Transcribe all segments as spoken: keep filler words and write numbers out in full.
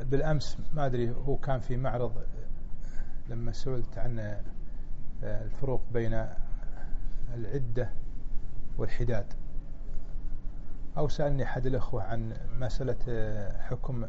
بالأمس ما أدري هو كان في معرض لما سئلت عن الفروق بين العدة والحداد، أو سألني أحد الأخوة عن مسألة حكم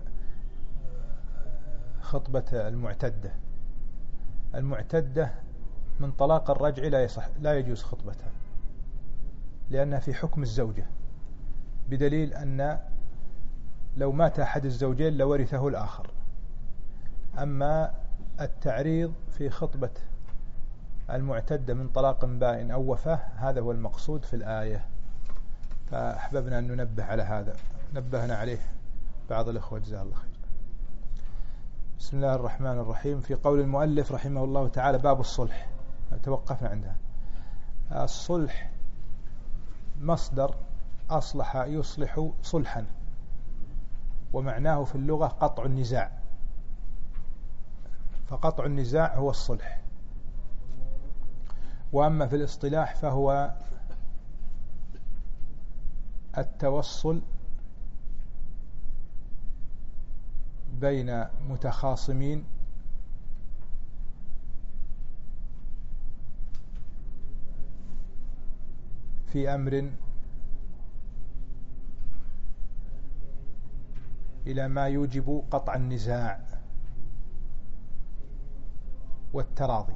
خطبة المعتدة. المعتدة من طلاق الرجع لا يصح لا يجوز خطبتها، لأنها في حكم الزوجة، بدليل أن لو مات أحد الزوجين لورثه الآخر. أما التعريض في خطبة المعتدة من طلاق بائن أو وفاة هذا هو المقصود في الآية، فأحببنا أن ننبه على هذا، نبهنا عليه بعض الأخوة جزاه الله خير. بسم الله الرحمن الرحيم. في قول المؤلف رحمه الله تعالى باب الصلح، توقفنا عندها. الصلح مصدر أصلح يصلح صلحا، ومعناه في اللغة قطع النزاع، فقطع النزاع هو الصلح. وأما في الاصطلاح فهو التوصل بين متخاصمين في أمر إلى ما يوجب قطع النزاع والتراضي.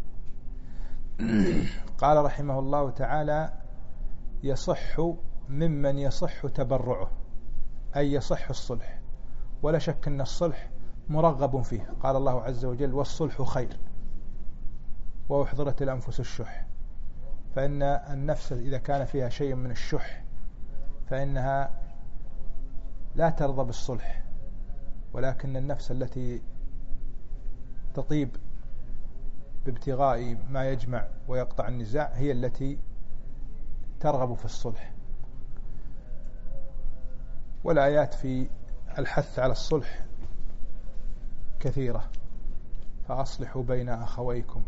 قال رحمه الله تعالى يصح ممن يصح تبرعه، أي يصح الصلح، ولا شك أن الصلح مرغب فيه. قال الله عز وجل والصلح خير وأحضرت الأنفس الشح، فإن النفس إذا كان فيها شيء من الشح فإنها لا ترضى بالصلح، ولكن النفس التي تطيب بابتغاء ما يجمع ويقطع النزاع هي التي ترغب في الصلح. والآيات في الحث على الصلح كثيرة، فأصلحوا بين أخويكم.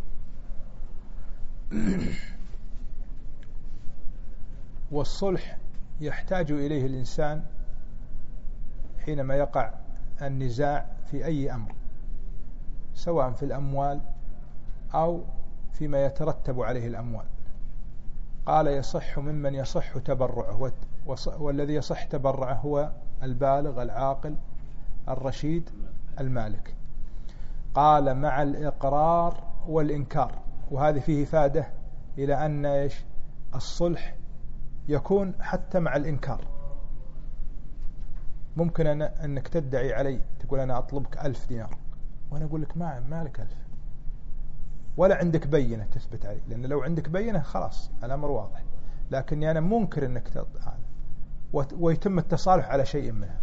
والصلح يحتاج إليه الإنسان حينما يقع النزاع في أي أمر، سواء في الأموال أو فيما يترتب عليه الأموال. قال يصح ممن يصح تبرعه، والذي يصح تبرعه هو البالغ العاقل الرشيد المالك. قال مع الإقرار والإنكار، وهذه فيه إفادة إلى أن إيش الصلح يكون حتى مع الإنكار. ممكن أنا أنك تدعي علي تقول أنا أطلبك ألف دينار، وأنا أقول لك ما مالك ألف، ولا عندك بينة تثبت علي، لأن لو عندك بينة خلاص الأمر واضح. لكني أنا منكر أنك هذا، ويتم التصالح على شيء منها.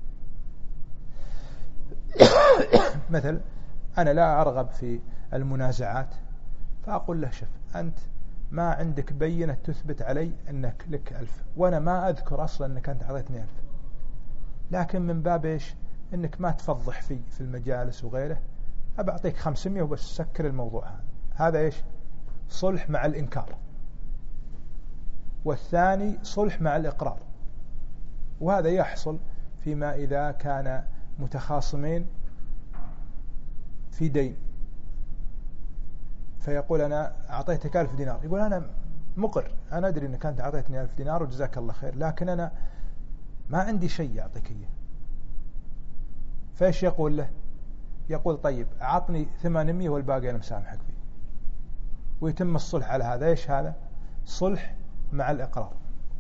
مثل أنا لا أرغب في المنازعات، فأقول له شف أنت ما عندك بينة تثبت علي أنك لك ألف، وأنا ما أذكر أصلا أنك أنت عطيتني ألف، لكن من باب إيش أنك ما تفضح في في المجالس وغيره، أبعطيك خمسمية وبس سكر الموضوع هذا. هذا إيش صلح مع الإنكار. والثاني صلح مع الإقرار، وهذا يحصل فيما إذا كان متخاصمين في دين، فيقول أنا أعطيتك ألف دينار، يقول أنا مقر، أنا أدري أنك أنت أعطيتني ألف دينار وجزاك الله خير، لكن أنا ما عندي شيء يعطيك إياه. فإيش يقول له؟ يقول طيب أعطني ثمانمية والباقي أنا مسامحك فيه، ويتم الصلح على هذا. إيش هذا؟ صلح مع الإقرار.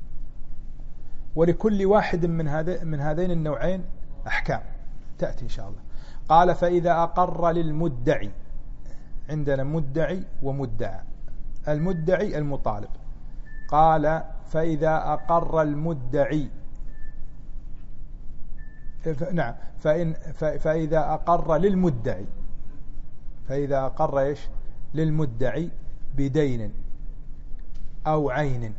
ولكل واحد من هذا من هذين النوعين أحكام تأتي إن شاء الله. قال فإذا أقر للمدعي، عندنا مدعي ومدعى. المدعي المطالب. قال فإذا أقر المدعي، نعم فإن فإذا أقر للمدعي، فإذا أقر إيش للمدعي بدين أو عين.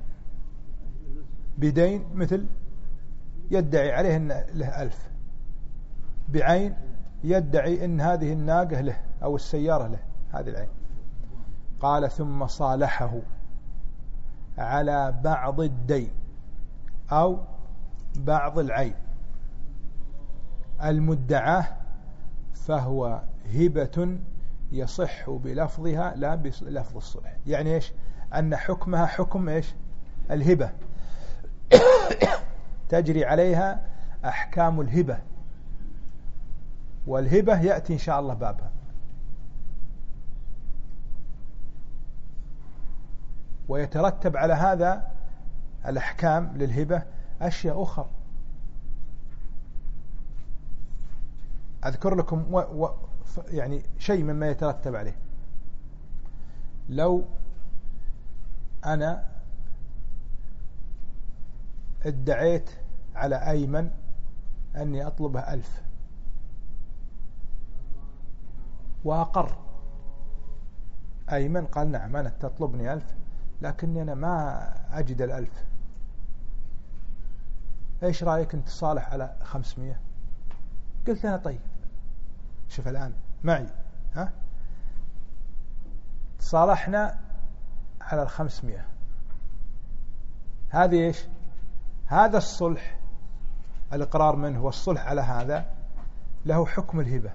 بدين مثل يدعي عليه أن له ألف، بعين يدعي أن هذه الناقة له أو السيارة له، هذه العين. قال ثم صالحه على بعض الدين أو بعض العين المدعاه فهو هبة يصح بلفظها لا بلفظ الصلح. يعني إيش؟ أن حكمها حكم إيش؟ الهبة، تجري عليها أحكام الهبة، والهبة يأتي إن شاء الله بابها. ويترتب على هذا الأحكام للهبة أشياء أخرى. أذكر لكم و و يعني شيء مما يترتب عليه. لو أنا ادعيت على أيمن أني أطلبه ألف وأقر، أيمن قال نعم أنا تطلبني ألف لكني أنا ما أجد الألف، إيش رأيك أنت تصالح على خمسمية؟ قلت أنا طيب شوف الآن معي، ها صالحنا على الخمسمية، هذه إيش؟ هذا الصلح، الإقرار منه والصلح على هذا له حكم الهبة.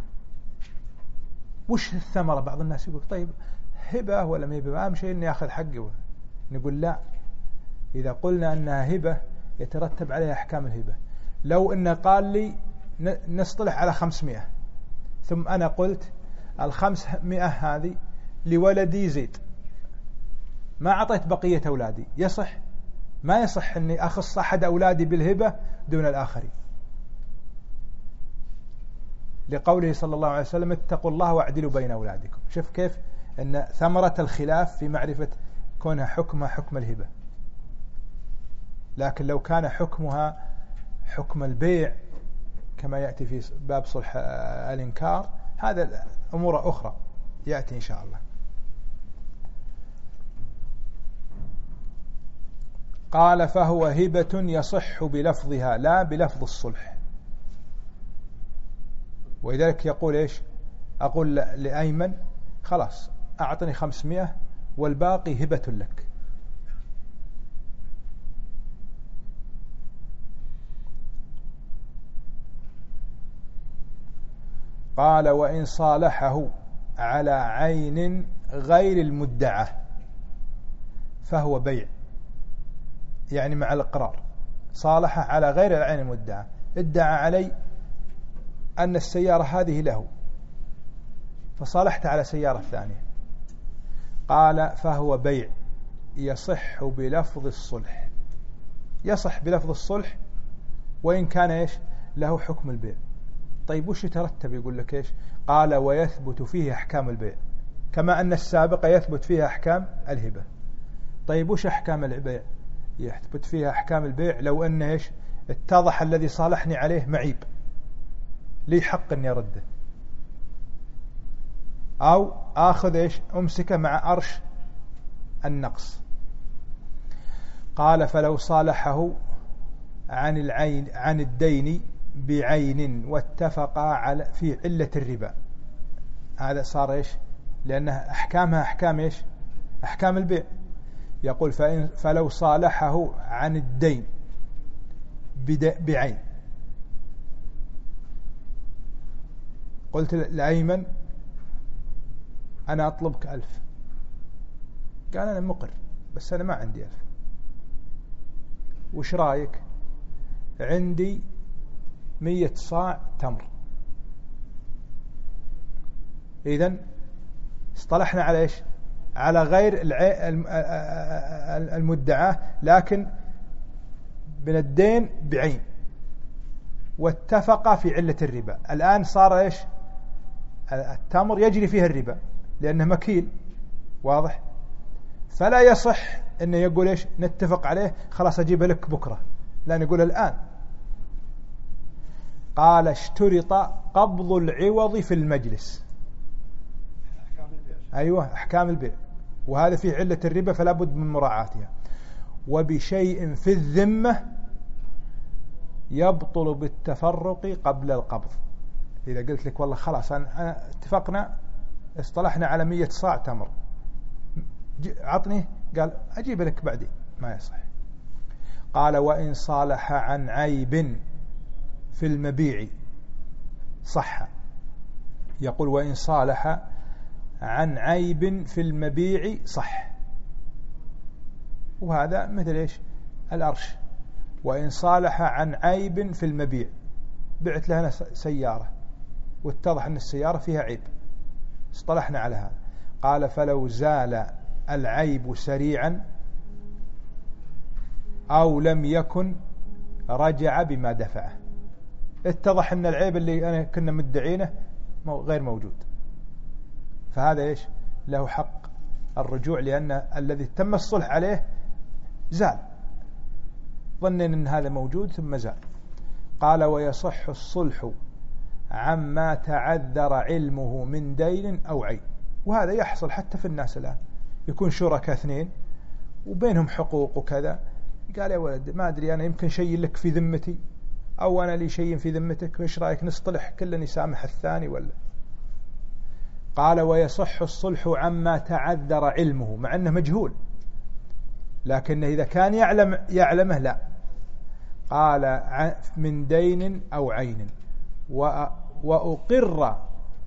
وش الثمرة؟ بعض الناس يقول طيب هبة ولا ما هبة، أهم شيء إني أخذ حقي. نقول لا، إذا قلنا أنها هبة يترتب عليها أحكام الهبة. لو إنه قال لي نصطلح على خمسمائة ثم أنا قلت الخمسمائة هذه لولدي زيد، ما أعطيت بقية أولادي، يصح؟ ما يصح أني أخص أحد أولادي بالهبة دون الآخرين، لقوله صلى الله عليه وسلم اتقوا الله واعدلوا بين أولادكم. شوف كيف أن ثمرة الخلاف في معرفة كونها حكمها حكم الهبة. لكن لو كان حكمها حكم البيع كما يأتي في باب صلح الإنكار، هذا أمور أخرى يأتي إن شاء الله. قال فهو هبة يصح بلفظها لا بلفظ الصلح. ولذلك يقول إيش؟ أقول لأيمن خلاص أعطني خمسمائة والباقي هبة لك. قال وإن صالحه على عين غير المدعى فهو بيع، يعني مع الإقرار صالحه على غير العين المدعى، ادعى علي أن السيارة هذه له فصالحت على سيارة ثانية، قال فهو بيع يصح بلفظ الصلح، يصح بلفظ الصلح وإن كان إيش له حكم البيع. طيب وش يترتب؟ يقول لك إيش؟ قال ويثبت فيه أحكام البيع كما أن السابق يثبت فيها أحكام الهبة. طيب وش أحكام البيع؟ يثبت فيها أحكام البيع لو أن إيش اتضح الذي صالحني عليه معيب لي حق أن يرده، أو آخذ إيش أمسكه مع أرش النقص. قال فلو صالحه عن العين عن الدين بعين واتفقا على في علة الربا، هذا صار إيش؟ لأنها أحكامها أحكام إيش؟ أحكام البيع. يقول فإن فلو صالحه عن الدين بعين، قلت لأيمن أنا أطلبك ألف، قال أنا مقر بس أنا ما عندي ألف، وش رأيك؟ عندي مية صاع تمر. إذن اصطلحنا على إيش؟ على غير المدعاة لكن من الدين بعين، واتفق في علة الربا. الآن صار إيش؟ التمر يجري فيها الربا لأنه مكيل، واضح؟ فلا يصح أنه يقول إيش نتفق عليه خلاص أجيب لك بكرة، لا نقول الآن. قال اشترط قبض العوض في المجلس. أيوة أحكام البيع، وهذا في علة الربا فلا بد من مراعاتها. وبشيء في الذمة يبطل بالتفرق قبل القبض. إذا قلت لك والله خلاص أنا اتفقنا اصطلحنا على مية صاع تمر، عطني، قال أجيب لك بعدين، ما يصح. قال وإن صالح عن عيب في المبيع صح، يقول وإن صالح عن عيب في المبيع صح. وهذا مثل إيش الأرش. وإن صالح عن عيب في المبيع، بعت لنا سيارة واتضح أن السيارة فيها عيب، اصطلحنا على هذا. قال فلو زال العيب سريعا أو لم يكن رجع بما دفعه. اتضح أن العيب اللي أنا كنا مدعينه غير موجود، فهذا إيش له حق الرجوع، لأن الذي تم الصلح عليه زال، ظنن أن هذا موجود ثم زال. قال ويصح الصلح عما تعذر علمه من دين أو عين. وهذا يحصل حتى في الناس الآن، يكون شركاء اثنين وبينهم حقوق وكذا، قال يا ولد ما أدري أنا يمكن شيء لك في ذمتي أو أنا لي شيء في ذمتك، وإيش رأيك نصطلح كلنا يسامح الثاني ولا. قال ويصح الصلح عما تعذر علمه، مع أنه مجهول، لكنه إذا كان يعلم يعلمه لا. قال من دين أو عين وأقر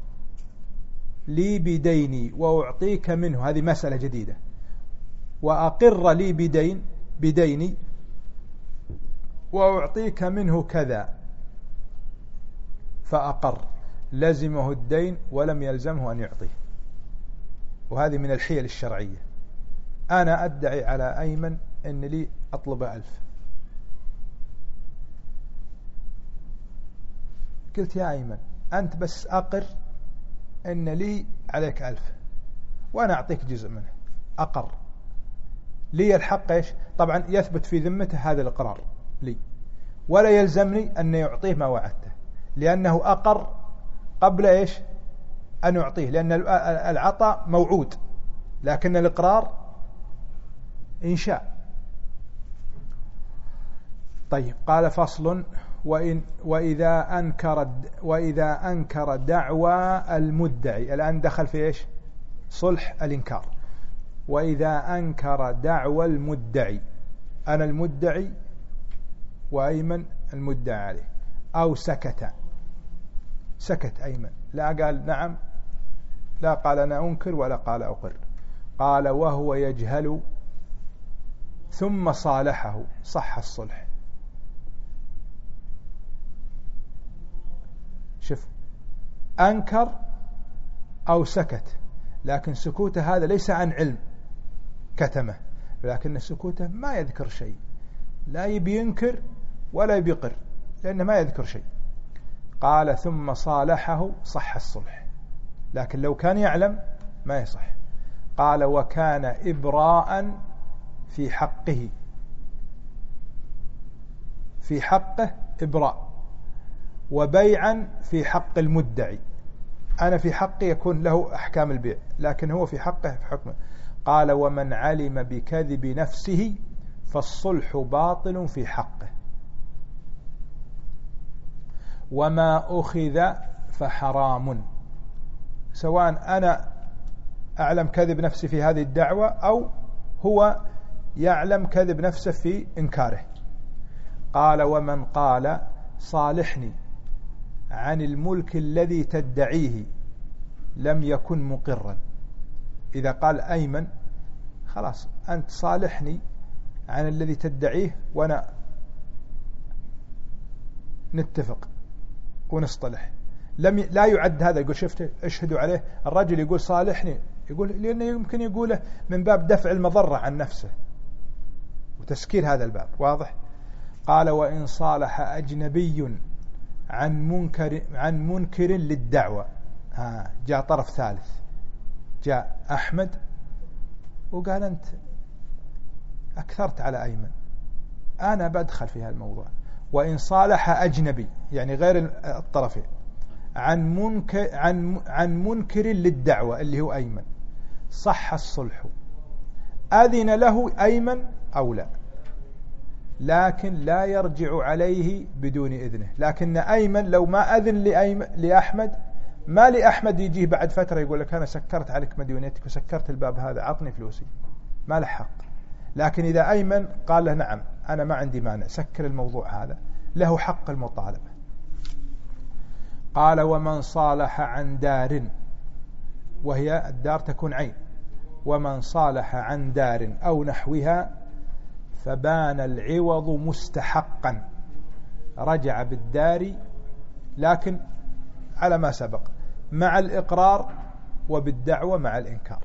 لي بديني وأعطيك منه، هذه مسألة جديدة. وأقر لي بدين بديني وأعطيك منه كذا، فأقر لزمه الدين ولم يلزمه أن يعطيه. وهذه من الحيل الشرعية. أنا أدعي على أيمن أن لي أطلب ألف، قلت يا أيمن أنت بس أقر أن لي عليك ألف وأنا أعطيك جزء منه. أقر لي الحق إيش؟ طبعا يثبت في ذمته هذا الإقرار لي، ولا يلزمني أن يعطيه ما وعدته، لأنه أقر قبل إيش أن يعطيه، لأن العطاء موعود لكن الإقرار إنشاء. طيب قال فصل وإن وإذا أنكر وإذا أنكر دعوى المدعي. الآن دخل في إيش صلح الإنكار. وإذا أنكر دعوى المدعي، أنا المدعي وأيمن المدعى عليه، أو سكت سكت أيمن، لا قال نعم لا قال أنا أنكر ولا قال أقر. قال وهو يجهل ثم صالحه صح الصلح. شوف أنكر أو سكت، لكن سكوته هذا ليس عن علم كتمه، لكن سكوته ما يذكر شيء، لا يبي ينكر ولا يبي يقر لأنه ما يذكر شيء. قال ثم صالحه صح الصلح، لكن لو كان يعلم ما يصح. قال وكان إبراء في حقه، في حقه إبراء، وبيعا في حق المدعي. أنا في حقي يكون له أحكام البيع، لكن هو في حقه في حكمه. قال ومن علم بكذب نفسه فالصلح باطل في حقه، وما أخذ فحرام. سواء أنا أعلم كذب نفسي في هذه الدعوة أو هو يعلم كذب نفسه في إنكاره. قال ومن قال صالحني عن الملك الذي تدعيه لم يكن مقرا. إذا قال أيمن خلاص أنت صالحني عن الذي تدعيه وأنا نتفق ونصطلح، لم ي... لا يعد هذا. يقول شفت اشهدوا عليه. الرجل يقول صالحني، يقول لأنه يمكن يقوله من باب دفع المضرة عن نفسه وتسكير هذا الباب، واضح. قال وإن صالح أجنبي عن منكر عن منكر للدعوة، ها جاء طرف ثالث، جاء أحمد وقال أنت أكثرت على أيمن، أنا بدخل في هذا الموضوع. وإن صالح أجنبي يعني غير الطرفين عن منكر عن عن منكر للدعوة اللي هو أيمن، صح الصلح. أذن له أيمن أو لا، لكن لا يرجع عليه بدون إذنه. لكن أيمن لو ما أذن لأيمن لأحمد، ما لأحمد يجيه بعد فترة يقول لك أنا سكرت عليك مديونيتك وسكرت الباب هذا عطني فلوسي، ما له حق. لكن إذا أيمن قال له نعم أنا ما عندي مانع سكر الموضوع هذا، له حق المطالبة. قال ومن صالح عن دار، وهي الدار تكون عين، ومن صالح عن دار أو نحوها فبان العوض مستحقا رجع بالدار، لكن على ما سبق مع الإقرار وبالدعوة مع الإنكار.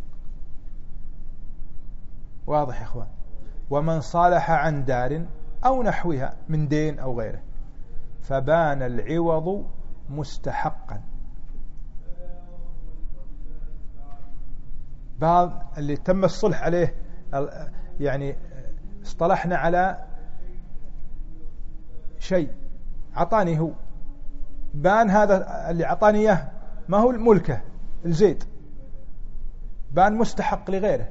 واضح يا إخوان؟ ومن صالح عن دار أو نحوها من دين أو غيره فبان العوض مستحقا. بعض اللي تم الصلح عليه يعني اصطلحنا على شيء عطاني هو، بان هذا اللي عطاني اياه ما هو الملكه الزيد، بان مستحق لغيره،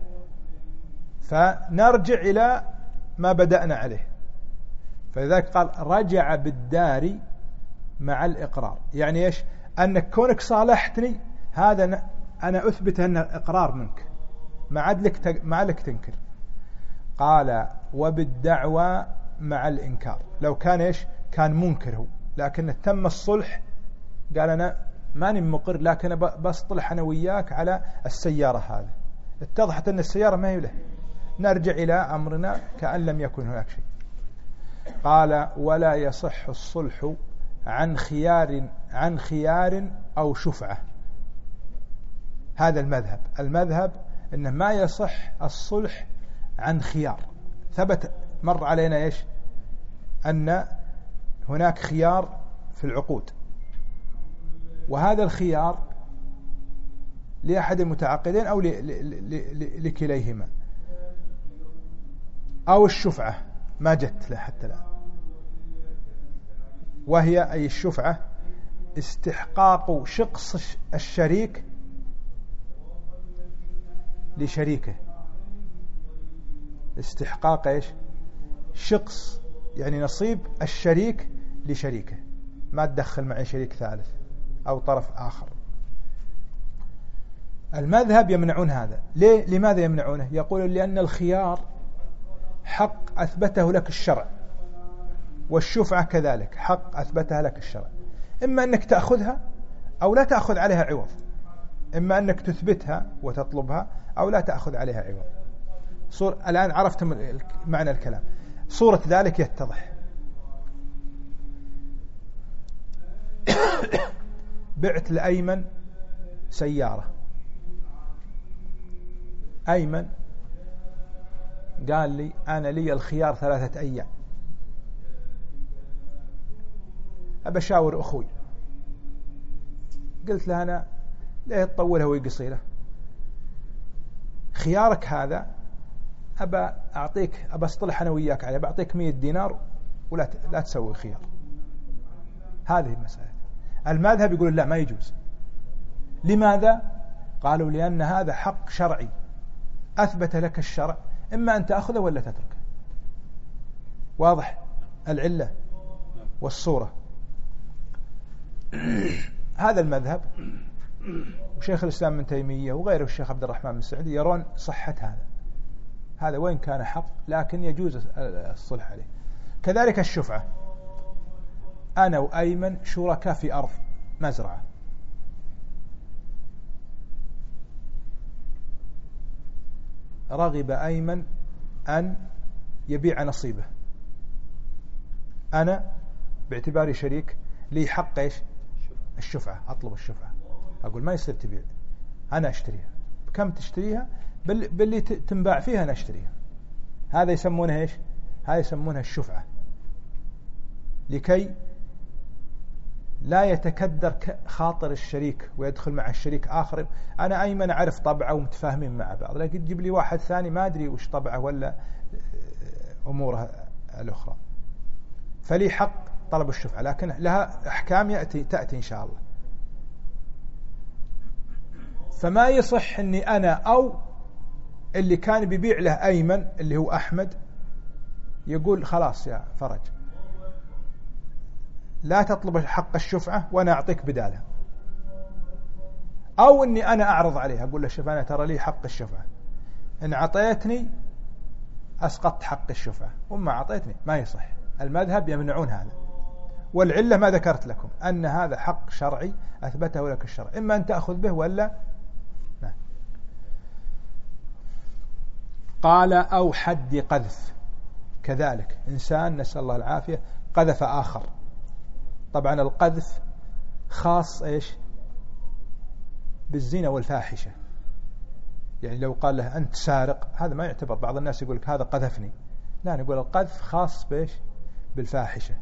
فنرجع إلى ما بدأنا عليه. فلذلك قال رجع بالدار مع الإقرار. يعني إيش؟ أنك كونك صالحتني هذا أنا أثبت أن إقرار منك، ما عاد لك ما عليك تنكر. قال وبالدعوى مع الإنكار. لو كان إيش؟ كان منكر هو، لكن تم الصلح، قال أنا ماني مقر لكن بصطلح أنا وياك على السيارة هذه، اتضحت أن السيارة ما هي له، نرجع إلى أمرنا كأن لم يكن هناك شيء. قال ولا يصح الصلح عن خيار عن خيار أو شفعة. هذا المذهب المذهب إنه ما يصح الصلح عن خيار. ثبت مر علينا إيش؟ أن هناك خيار في العقود، وهذا الخيار لأحد المتعاقدين أو لكليهما، أو الشفعة ما جت له حتى الآن، وهي أي الشفعة استحقاق شخص الشريك لشريكه. استحقاق إيش؟ شخص، يعني نصيب الشريك لشريكه، ما تدخل معي شريك ثالث أو طرف آخر. المذهب يمنعون هذا. ليه؟ لماذا يمنعونه؟ يقول لأن الخيار حق أثبته لك الشرع، والشفعة كذلك حق أثبتها لك الشرع، إما أنك تأخذها أو لا تأخذ عليها عوض، إما أنك تثبتها وتطلبها أو لا تأخذ عليها عوض. صور الآن عرفت معنى الكلام، صورة ذلك يتضح. بعت لأيمن سيارة، أيمن قال لي أنا لي الخيار ثلاثة أيام، أبى أشاور أخوي. قلت له أنا ليه تطولها ويقصيره؟ خيارك هذا أبى أعطيك، أبى أصطلح أنا وياك عليه، بعطيك مية دينار ولا لا تسوي خيار. هذه المسألة. المذهب يقول لا، ما يجوز. لماذا؟ قالوا لأن هذا حق شرعي أثبت لك الشرع، إما أن تأخذه ولا تتركه. واضح العلة والصورة. هذا المذهب، وشيخ الإسلام ابن تيمية وغيره الشيخ عبد الرحمن بن سعدي يرون صحة هذا. هذا وين كان حق لكن يجوز الصلح عليه. كذلك الشفعة، أنا وأيمن شركاء في أرض مزرعة، رغب أيمن أن يبيع نصيبه، أنا باعتباري شريك لي حق إيش؟ الشفعة. أطلب الشفعة، أقول ما يصير تبيع، أنا أشتريها. بكم تشتريها؟ بل باللي تنباع فيها أنا أشتريها. هذا يسمونه إيش؟ هذا يسمونها الشفعة، لكي لا يتكدر خاطر الشريك ويدخل مع الشريك آخر. أنا أيمن أعرف طبعه ومتفاهمين مع بعض، لكن تجيب لي واحد ثاني ما أدري وش طبعه ولا أمورها الأخرى، فلي حق طلب الشفعة، لكن لها أحكام يأتي تأتي إن شاء الله. فما يصح أني أنا أو اللي كان بيبيع له أيمن اللي هو أحمد يقول خلاص يا فرج لا تطلب حق الشفعة وأنا أعطيك بدالها، أو أني أنا أعرض عليها أقول له شوف أنا ترى لي حق الشفعة، إن عطيتني أسقطت حق الشفعة وما عطيتني. ما يصح. المذهب يمنعون هذا، والعلة ما ذكرت لكم أن هذا حق شرعي أثبته لك الشرع، إما أن تأخذ به ولا لا. قال أو حد قذف، كذلك إنسان نسأل الله العافية قذف آخر. طبعا القذف خاص إيش بالزنا والفاحشة، يعني لو قال له أنت سارق هذا ما يعتبر. بعض الناس يقول لك هذا قذفني، لا، نقول القذف خاص بإيش بالفاحشة.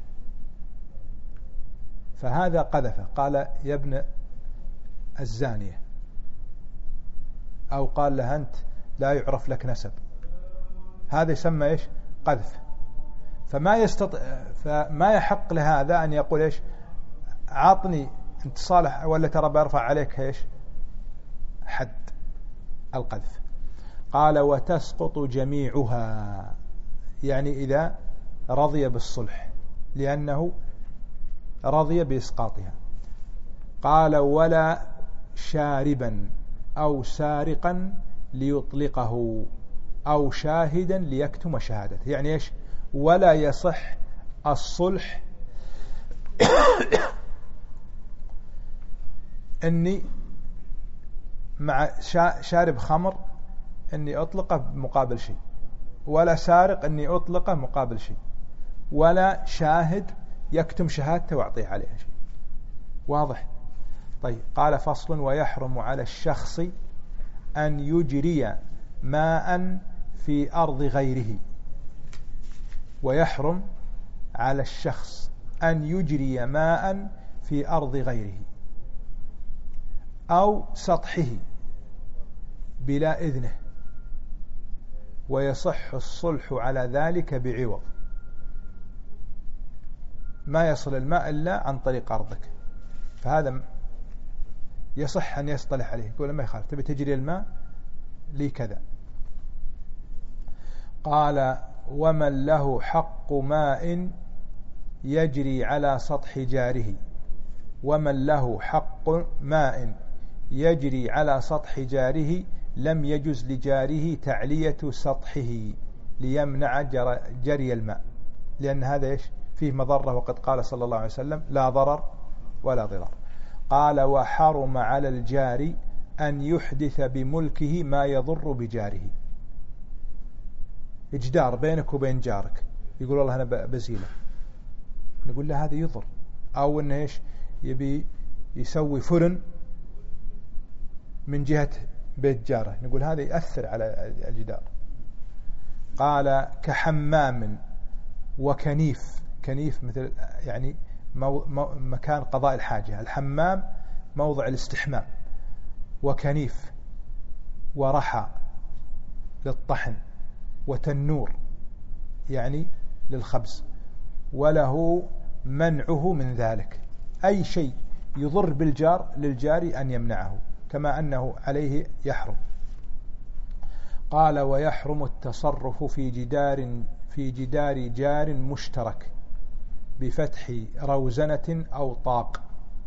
فهذا قذفه، قال يا ابن الزانية، أو قال له أنت لا يعرف لك نسب، هذا يسمى إيش قذف. فما يستطيع فما يحق لهذا أن يقول إيش عطني أنت صالح ولا ترى برفع عليك إيش حد القذف. قال وتسقط جميعها، يعني إذا رضي بالصلح لأنه رضي بإسقاطها. قال ولا شاربا أو سارقا ليطلقه أو شاهدا ليكتم شهادته، يعني إيش ولا يصح الصلح أني مع شارب خمر أني أطلقه مقابل شيء، ولا سارق أني أطلقه مقابل شيء، ولا شاهد يكتم شهادته وأعطيه عليها شيء. واضح؟ طيب. قال فصل ويحرم على الشخص أن يجري ماء في أرض غيره. ويحرم على الشخص أن يجري ماء في أرض غيره أو سطحه بلا إذنه، ويصح الصلح على ذلك بعوض. ما يصل الماء إلا عن طريق أرضك، فهذا يصح أن يصطلح عليه، يقول ما يخالف تبي تجري الماء لي كذا. قال ومن له حق ماء يجري على سطح جاره، ومن له حق ماء يجري على سطح جاره لم يجز لجاره تعلية سطحه ليمنع جري الماء، لأن هذا إيش فيه مضرة، وقد قال صلى الله عليه وسلم لا ضرر ولا ضرار. قال وحرم على الجار أن يحدث بملكه ما يضر بجاره. إجدار بينك وبين جارك، يقول والله أنا بزيله، نقول له هذا يضر. أو إنه إيش يبي يسوي فرن من جهة بيت جاره، نقول هذا يأثر على الجدار. قال كحمام وكنيف. كنيف مثل يعني مو مو مكان قضاء الحاجة، الحمام موضع الاستحمام، وكنيف ورحى للطحن، وتنور يعني للخبز، وله منعه من ذلك. أي شيء يضر بالجار للجار أن يمنعه، كما أنه عليه يحرم. قال ويحرم التصرف في جدار في جدار جار مشترك بفتح روزنة أو طاق.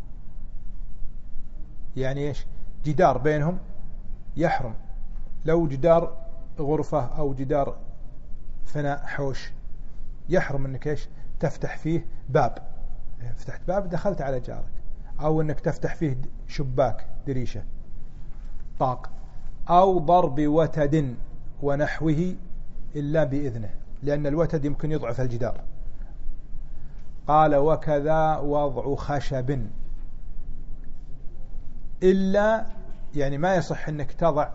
يعني إيش جدار بينهم يحرم، لو جدار غرفة أو جدار فناء حوش يحرم أنك إيش تفتح فيه باب، فتحت باب دخلت على جارك، أو أنك تفتح فيه شباك دريشة طاق، أو ضرب وتد ونحوه إلا بإذنه، لأن الوتد يمكن يضعف الجدار. قال وكذا وضع خشب، إلا يعني ما يصح أنك تضع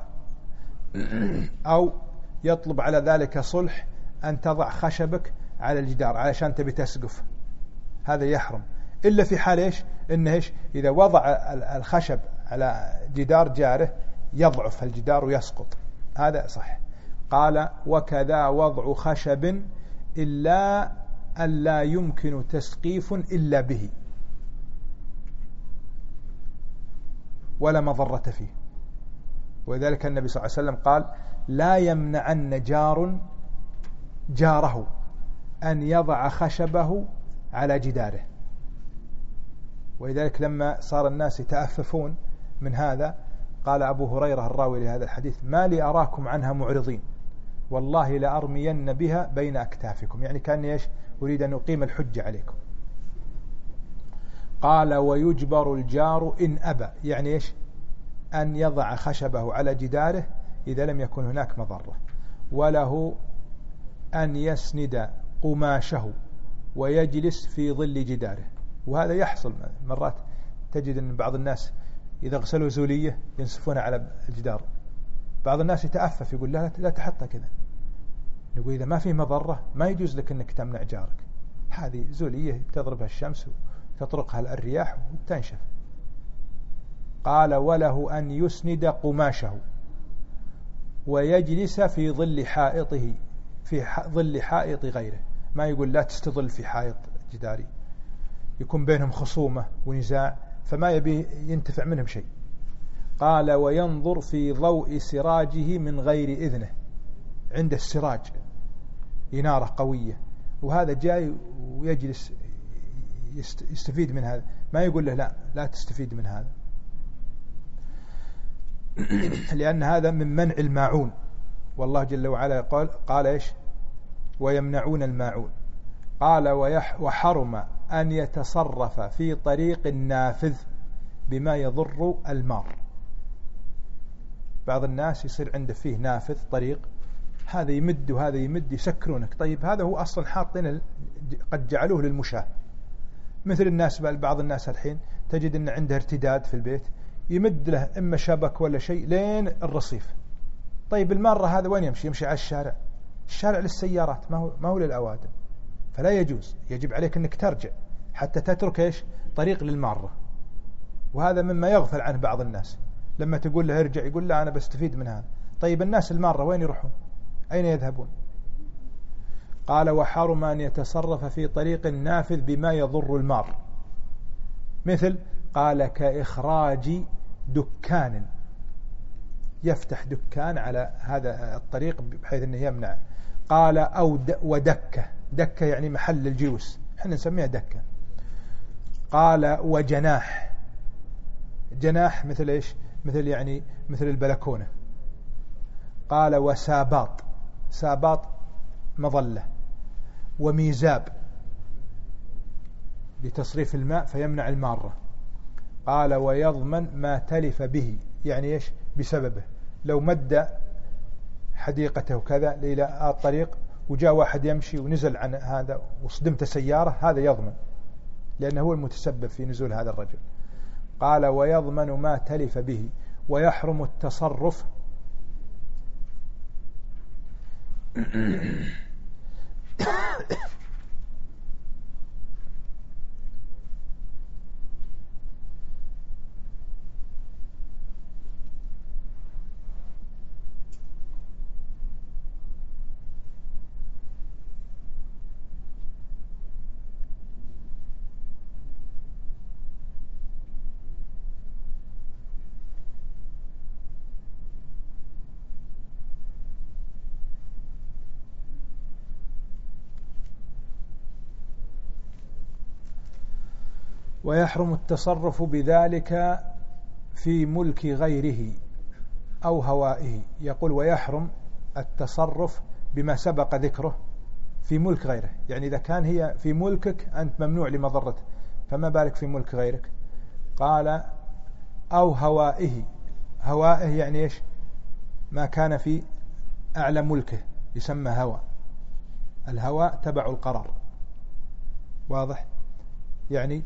أو يطلب على ذلك صلح أن تضع خشبك على الجدار علشان تبي تسقف، هذا يحرم، إلا في حال إيش إنه إيش إذا وضع الخشب على جدار جاره يضعف الجدار ويسقط، هذا صح. قال وكذا وضع خشب إلا أن لا يمكن تسقيف إلا به ولا مضرة فيه. ولذلك النبي صلى الله عليه وسلم قال لا يمنعن جار جاره أن يضع خشبه على جداره. ولذلك لما صار الناس يتأففون من هذا قال أبو هريرة الراوي لهذا الحديث ما لي أراكم عنها معرضين والله لأرمين بها بين أكتافكم، يعني كان إيش أريد أن أقيم الحجة عليكم. قال ويجبر الجار إن أبى، يعني إيش؟ أن يضع خشبه على جداره إذا لم يكن هناك مضرة، وله أن يسند قماشه ويجلس في ظل جداره. وهذا يحصل مرات، تجد أن بعض الناس إذا غسلوا زولية ينسفونها على الجدار، بعض الناس يتأفف يقول لا لا تحطها كذا، نقول إذا ما في مضرة ما يجوز لك أنك تمنع جارك، هذه زولية تضربها الشمس وتطرقها الرياح وتنشف. قال وله أن يسند قماشه ويجلس في ظل حائطه، في ظل حائط غيره، ما يقول لا تستظل في حائط جداري، يكون بينهم خصومة ونزاع فما يبي ينتفع منهم شيء. قال وينظر في ضوء سراجه من غير إذنه، عند السراج إنارة قوية وهذا جاي ويجلس يستفيد من هذا، ما يقول له لا لا تستفيد من هذا، لأن هذا من منع الماعون، والله جل وعلا قال قال إيش؟ ويمنعون الماعون. قال وحرم أن يتصرف في طريق نافذ بما يضر المار. بعض الناس يصير عنده فيه نافذ طريق، هذا يمد وهذا يمد يسكرونك، طيب هذا هو أصلا حاطين قد جعلوه للمشاة، مثل الناس بعض الناس الحين تجد أن عنده ارتداد في البيت يمد له إما شبك ولا شيء لين الرصيف، طيب المارة هذا وين يمشي؟ يمشي على الشارع، الشارع للسيارات ما هو, ما هو للأوادم، فلا يجوز، يجب عليك أنك ترجع حتى تترك إيش؟ طريق للمارة. وهذا مما يغفل عنه بعض الناس، لما تقول له ارجع يقول لا أنا بستفيد من هذا، طيب الناس المارة وين يروحون؟ أين يذهبون؟ قال وحرم أن يتصرف في طريق نافذ بما يضر المار، مثل قال كإخراج دكان، يفتح دكان على هذا الطريق بحيث أنه يمنع. قال أو ودكة، دكة يعني محل الجلوس، احنا نسميها دكة. قال وجناح، جناح مثل إيش؟ مثل يعني مثل البلكونة. قال وساباط، ساباط مظلة. وميزاب لتصريف الماء فيمنع المارة. قال ويضمن ما تلف به، يعني إيش؟ بسببه، لو مد حديقته كذا إلى الطريق وجاء واحد يمشي ونزل عن هذا وصدمت سيارة، هذا يضمن لأنه هو المتسبب في نزول هذا الرجل. قال ويضمن ما تلف به. ويحرم التصرف ويحرم التصرف بذلك في ملك غيره أو هوائه. يقول ويحرم التصرف بما سبق ذكره في ملك غيره، يعني إذا كان هي في ملكك أنت ممنوع لمضرته، فما بالك في ملك غيرك. قال أو هوائه، هوائه يعني إيش؟ ما كان في أعلى ملكه يسمى هوى، الهواء تبع القرار، واضح؟ يعني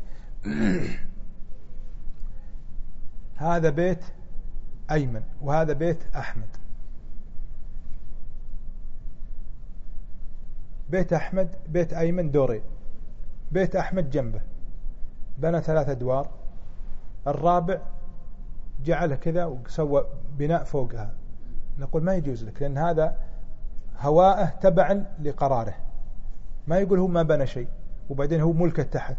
هذا بيت أيمن وهذا بيت أحمد، بيت أحمد بيت أيمن دورين، بيت أحمد جنبه بنى ثلاثة أدوار، الرابع جعله كذا وسوى بناء فوقها، نقول ما يجوز لك، لأن هذا هواءه تبعا لقراره، ما يقول هو ما بنى شيء وبعدين هو ملكه تحت.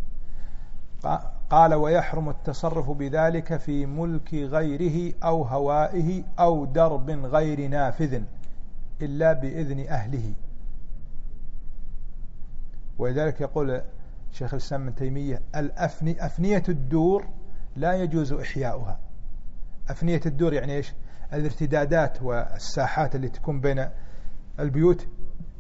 قال ويحرم التصرف بذلك في ملك غيره أو هوائه أو درب غير نافذ إلا بإذن أهله. ولذلك يقول شيخ الإسلام ابن تيمية الأفني أفنية الدور لا يجوز إحياؤها. أفنية الدور يعني إيش؟ الارتدادات والساحات اللي تكون بين البيوت،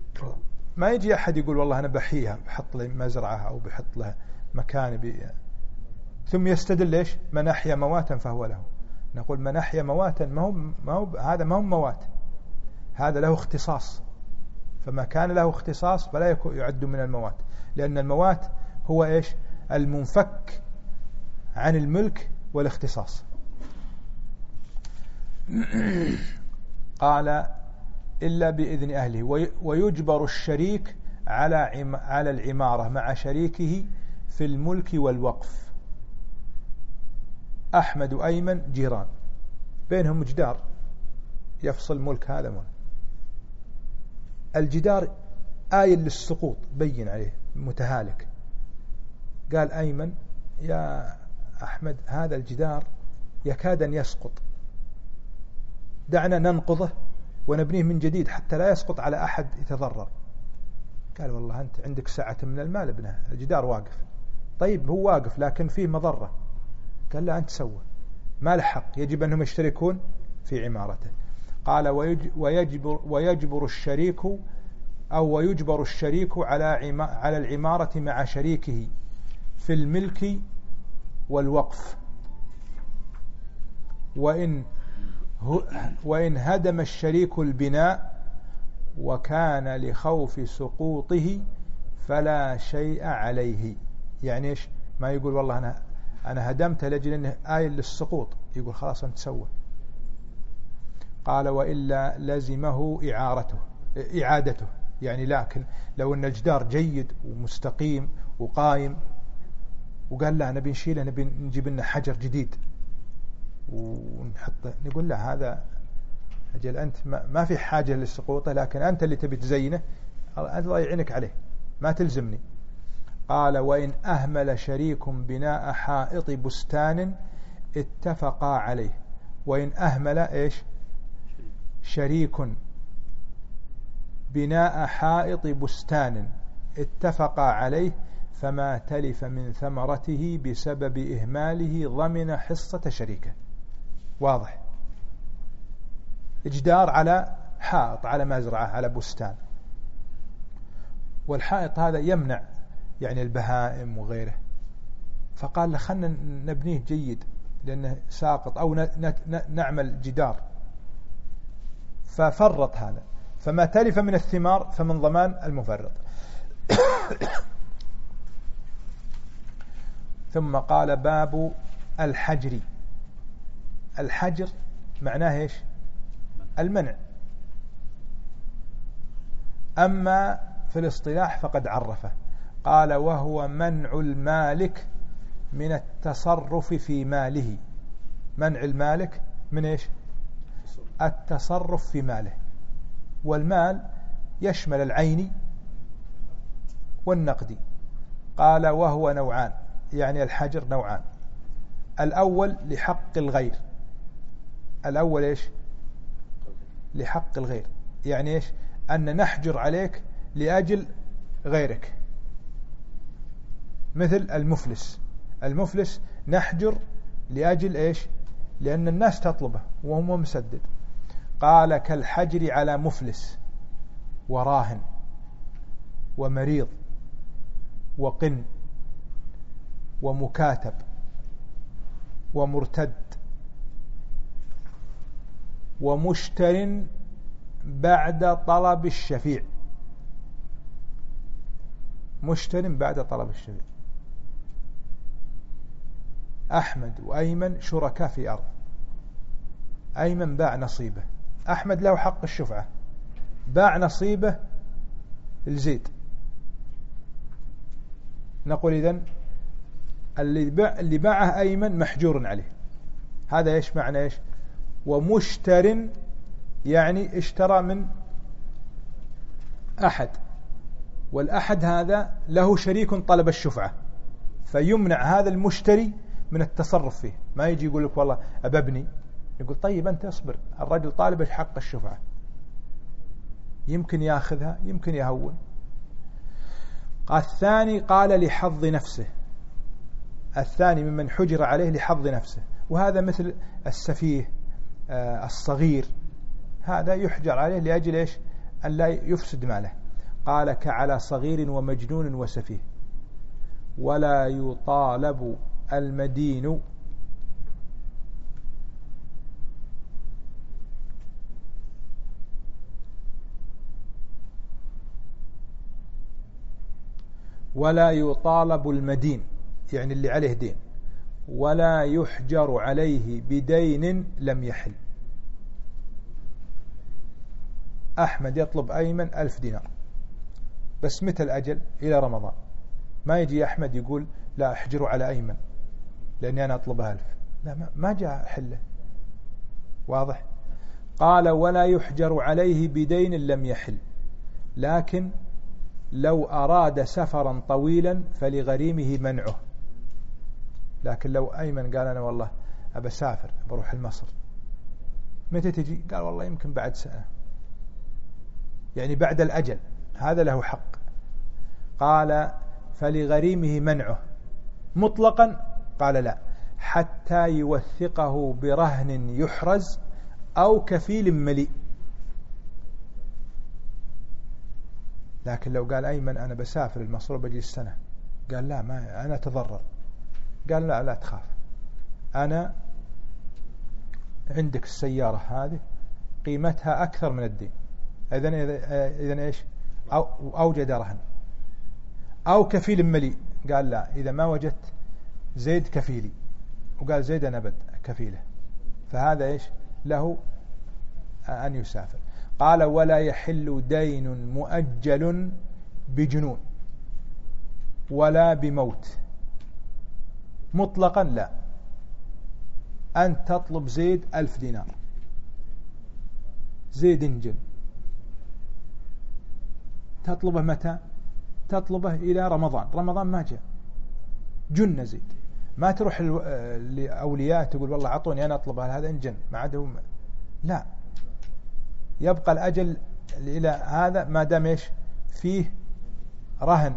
ما يجي أحد يقول والله أنا بحيها بحط لي مزرعة أو بحط لها مكان بي ثم يستدل ليش من أحيا مواتا فهو له. نقول من أحيا مواتا ما هو ما هو هذا ما هو موات، هذا له اختصاص، فما كان له اختصاص فلا يعد من الموات، لأن الموات هو إيش المنفك عن الملك والاختصاص. قال إلا بإذن أهله، ويجبر الشريك على على العمارة مع شريكه في الملك والوقف. أحمد وأيمن جيران بينهم جدار يفصل ملك هذا ملك، الجدار آية للسقوط بين عليه متهالك. قال أيمن يا أحمد هذا الجدار يكاد أن يسقط، دعنا ننقضه ونبنيه من جديد حتى لا يسقط على أحد يتضرر. قال والله أنت عندك سعة من المال ابنه، الجدار واقف. طيب هو واقف لكن فيه مضرة. قال لا أنت سوى، ما له حق، يجب أنهم يشتركون في عمارته. قال ويجبر, ويجبر الشريك أو ويجبر الشريك على على العمارة مع شريكه في الملك والوقف. وإن وإن هدم الشريك البناء وكان لخوف سقوطه فلا شيء عليه. يعني إيش؟ ما يقول والله أنا أنا هدمت لأجل أنه آية للسقوط، يقول خلاص أنت سوى. قال وإلا لزمه إعارته إعادته، يعني لكن لو أن الجدار جيد ومستقيم وقائم وقال لا نبي نشيله نبي نجيب لنا حجر جديد ونحطه، نقول لا هذا أجل أنت ما في حاجة للسقوطه، لكن أنت اللي تبي تزينه، أنت الله يعينك عليه ما تلزمني. قال وإن أهمل شريك بناء حائط بستان اتفقا عليه. وإن أهمل إيش شريك بناء حائط بستان اتفقا عليه فما تلف من ثمرته بسبب إهماله ضمن حصة شريكه. واضح؟ إجدار على حائط، على مزرعة، على بستان، والحائط هذا يمنع يعني البهائم وغيره، فقال له خلنا نبنيه جيد لأنه ساقط أو نعمل جدار، ففرط هذا، فما تلف من الثمار فمن ضمان المفرط. ثم قال باب الحجر. الحجر معناه إيش؟ المنع، أما في الاصطلاح فقد عرفه. قال وهو منع المالك من التصرف في ماله. منع المالك من إيش؟ التصرف في ماله، والمال يشمل العيني والنقدي. قال وهو نوعان، يعني الحجر نوعان. الأول لحق الغير، الأول إيش؟ لحق الغير، يعني إيش؟ أن نحجر عليك لأجل غيرك، مثل المفلس. المفلس نحجر لأجل إيش؟ لأن الناس تطلبه وهو مسدد. قال كالحجر على مفلس وراهن ومريض وقن ومكاتب ومرتد ومشتر بعد طلب الشفيع. مشتر بعد طلب الشفيع. أحمد وأيمن شركاء في أرض، أيمن باع نصيبه، أحمد له حق الشفعة، باع نصيبه الزيد. نقول إذن اللي باع اللي باعه أيمن محجور عليه. هذا إيش معنى إيش؟ ومشتر يعني اشترى من أحد، والأحد هذا له شريك طلب الشفعة، فيمنع هذا المشتري من التصرف فيه. ما يجي يقول لك والله أببني، يقول طيب أنت اصبر، الرجل طالب حق الشفعة، يمكن ياخذها يمكن يهون. قال الثاني قال لحظ نفسه، الثاني ممن حجر عليه لحظ نفسه، وهذا مثل السفيه آه الصغير، هذا يحجر عليه لأجل إيش؟ أن لا يفسد ماله. قال كعلى صغير ومجنون وسفيه، ولا يطالب المدين ولا يطالب المدين يعني اللي عليه دين ولا يحجر عليه بدين لم يحل. أحمد يطلب أيمن ألف دينار بس متى الأجل؟ إلى رمضان. ما يجي أحمد يقول لا أحجروا على أيمن لأني أنا أطلبها ألف، لا ما جاء حله. واضح؟ قال ولا يحجر عليه بدين لم يحل، لكن لو أراد سفرا طويلا فلغريمه منعه. لكن لو أيمن قال أنا والله أبى أسافر بروح المصر، متى تجي؟ قال والله يمكن بعد سنة، يعني بعد الأجل، هذا له حق. قال فلغريمه منعه مطلقا. قال لا، حتى يوثقه برهن يحرز أو كفيل مليء. لكن لو قال أيمن أنا بسافر المصر بجي السنة، قال لا ما أنا أتضرر، قال لا لا تخاف، أنا عندك السيارة هذه قيمتها أكثر من الدين، إذن إذن إيش؟ أو أوجد رهن أو كفيل مليء. قال لا، إذا ما وجدت زيد كفيلي، وقال زيد أنا بد كفيله، فهذا إيش له أن يسافر. قال ولا يحل دين مؤجل بجنون ولا بموت مطلقا. لا، أن تطلب زيد ألف دينار، زيد انجن، تطلبه متى؟ تطلبه إلى رمضان، رمضان ما جاء، جن زيد. ما تروح لأولياء تقول والله عطوني أنا أطلبه، هذا انجن ما عندهم. لا، يبقى الأجل إلى هذا ما دام إيش فيه رهن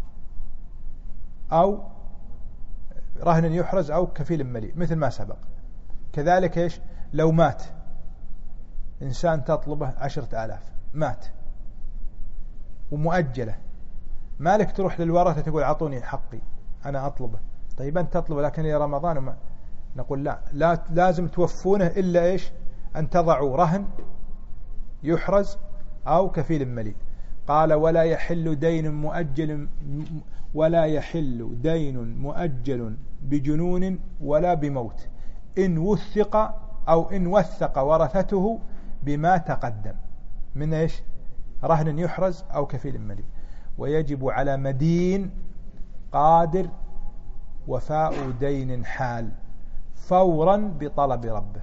أو رهن يحرز أو كفيل مليء مثل ما سبق. كذلك إيش لو مات إنسان تطلبه عشرة آلاف، مات ومؤجلة، مالك تروح للورثة تقول عطوني حقي أنا أطلبه. طيب أنت تطلبه لكن إلى رمضان وما. نقول لا، لا لازم توفونه إلا إيش أن تضعوا رهن يحرز أو كفيل مليء. قال ولا يحل دين مؤجل ولا يحل دين مؤجل بجنون ولا بموت إن وثق أو إن وثق ورثته بما تقدم من إيش رهن يحرز أو كفيل مليء. ويجب على مدين قادر وفاء دين حال فورا بطلب ربه،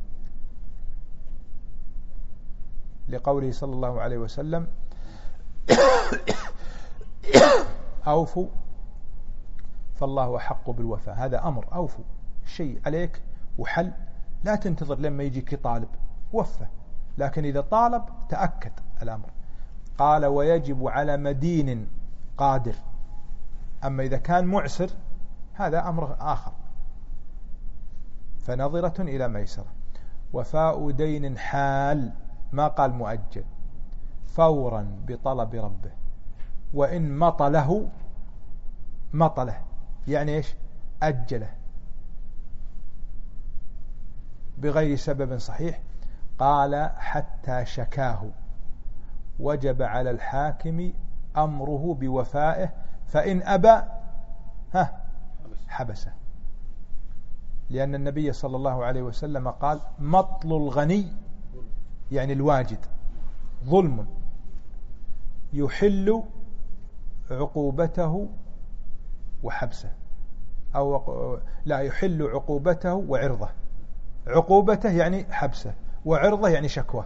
لقوله صلى الله عليه وسلم أوفوا فالله أحق بالوفاء. هذا أمر، أوفوا شيء عليك وحل، لا تنتظر لما يجيك طالب، وفه. لكن إذا طالب تأكد الأمر. قال ويجب على مدين قادر. أما إذا كان معسر هذا أمر آخر، فنظرة إلى ميسرة. وفاء دين حال، ما قال مؤجل، فورا بطلب ربه. وإن مطله، مطله يعني إيش أجله بغير سبب صحيح. قال حتى شكاه وجب على الحاكم أمره بوفائه، فإن أبى ها حبسه. لأن النبي صلى الله عليه وسلم قال مطل الغني يعني الواجد ظلم يحل عقوبته وحبسه، أو لا، يحل عقوبته وعرضه. عقوبته يعني حبسه، وعرضه يعني شكوى.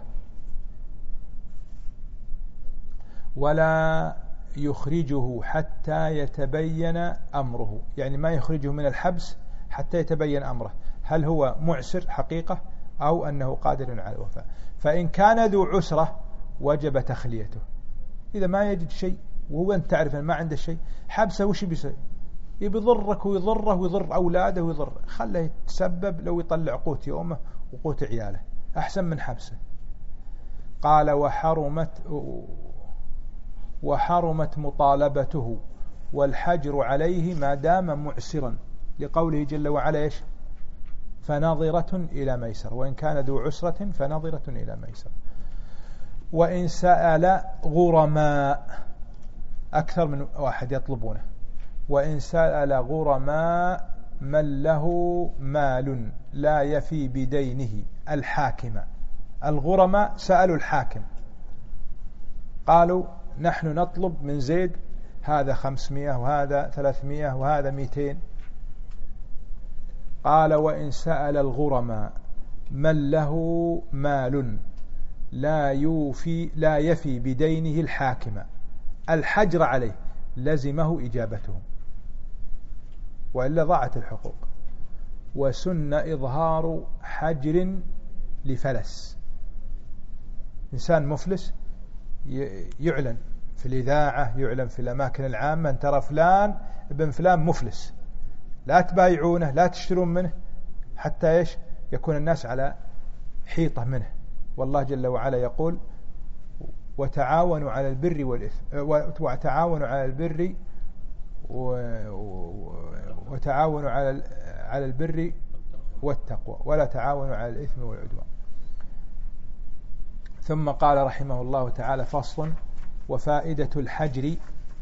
ولا يخرجه حتى يتبين أمره، يعني ما يخرجه من الحبس حتى يتبين أمره، هل هو معسر حقيقة أو أنه قادر على الوفاء. فإن كان ذو عسرة وجب تخليته. إذا ما يجد شيء وهو أنت تعرف أن ما عنده شيء، حبسه وش بيسوي؟ يضرك ويضره ويضر أولاده ويضر، خله يتسبب لو يطلع قوت يومه وقوت عياله، أحسن من حبسه. قال وحرمت وحرمت مطالبته والحجر عليه ما دام معسرا. لقوله جل وعلا إيش؟ فنظرة إلى ميسر، وإن كان ذو عسرة فنظرة إلى ميسر. وإن سأل غرماء، أكثر من واحد يطلبونه، وإن سأل غرماء من له مال لا يفي بدينه الحاكم. الغرماء سألوا الحاكم قالوا نحن نطلب من زيد هذا خمسمائة وهذا ثلاثمائة وهذا مئتين. قال وإن سأل الغرماء من له مال لا يوفي لا يفي بدينه الحاكم الحجر عليه لزمه إجابتهم وإلا ضاعت الحقوق. وسن إظهار حجر لفلس، إنسان مفلس يعلن في الإذاعة، يعلن في الأماكن العامة أن ترى فلان ابن فلان مفلس، لا تبايعونه لا تشترون منه حتى إيش يكون الناس على حيطة منه. والله جل وعلا يقول وتعاونوا على البر والإثم، وتعاونوا على البر وتعاونوا على على البر والتقوى ولا تعاونوا على الإثم والعدوان. ثم قال رحمه الله تعالى فصل. وفائدة الحجر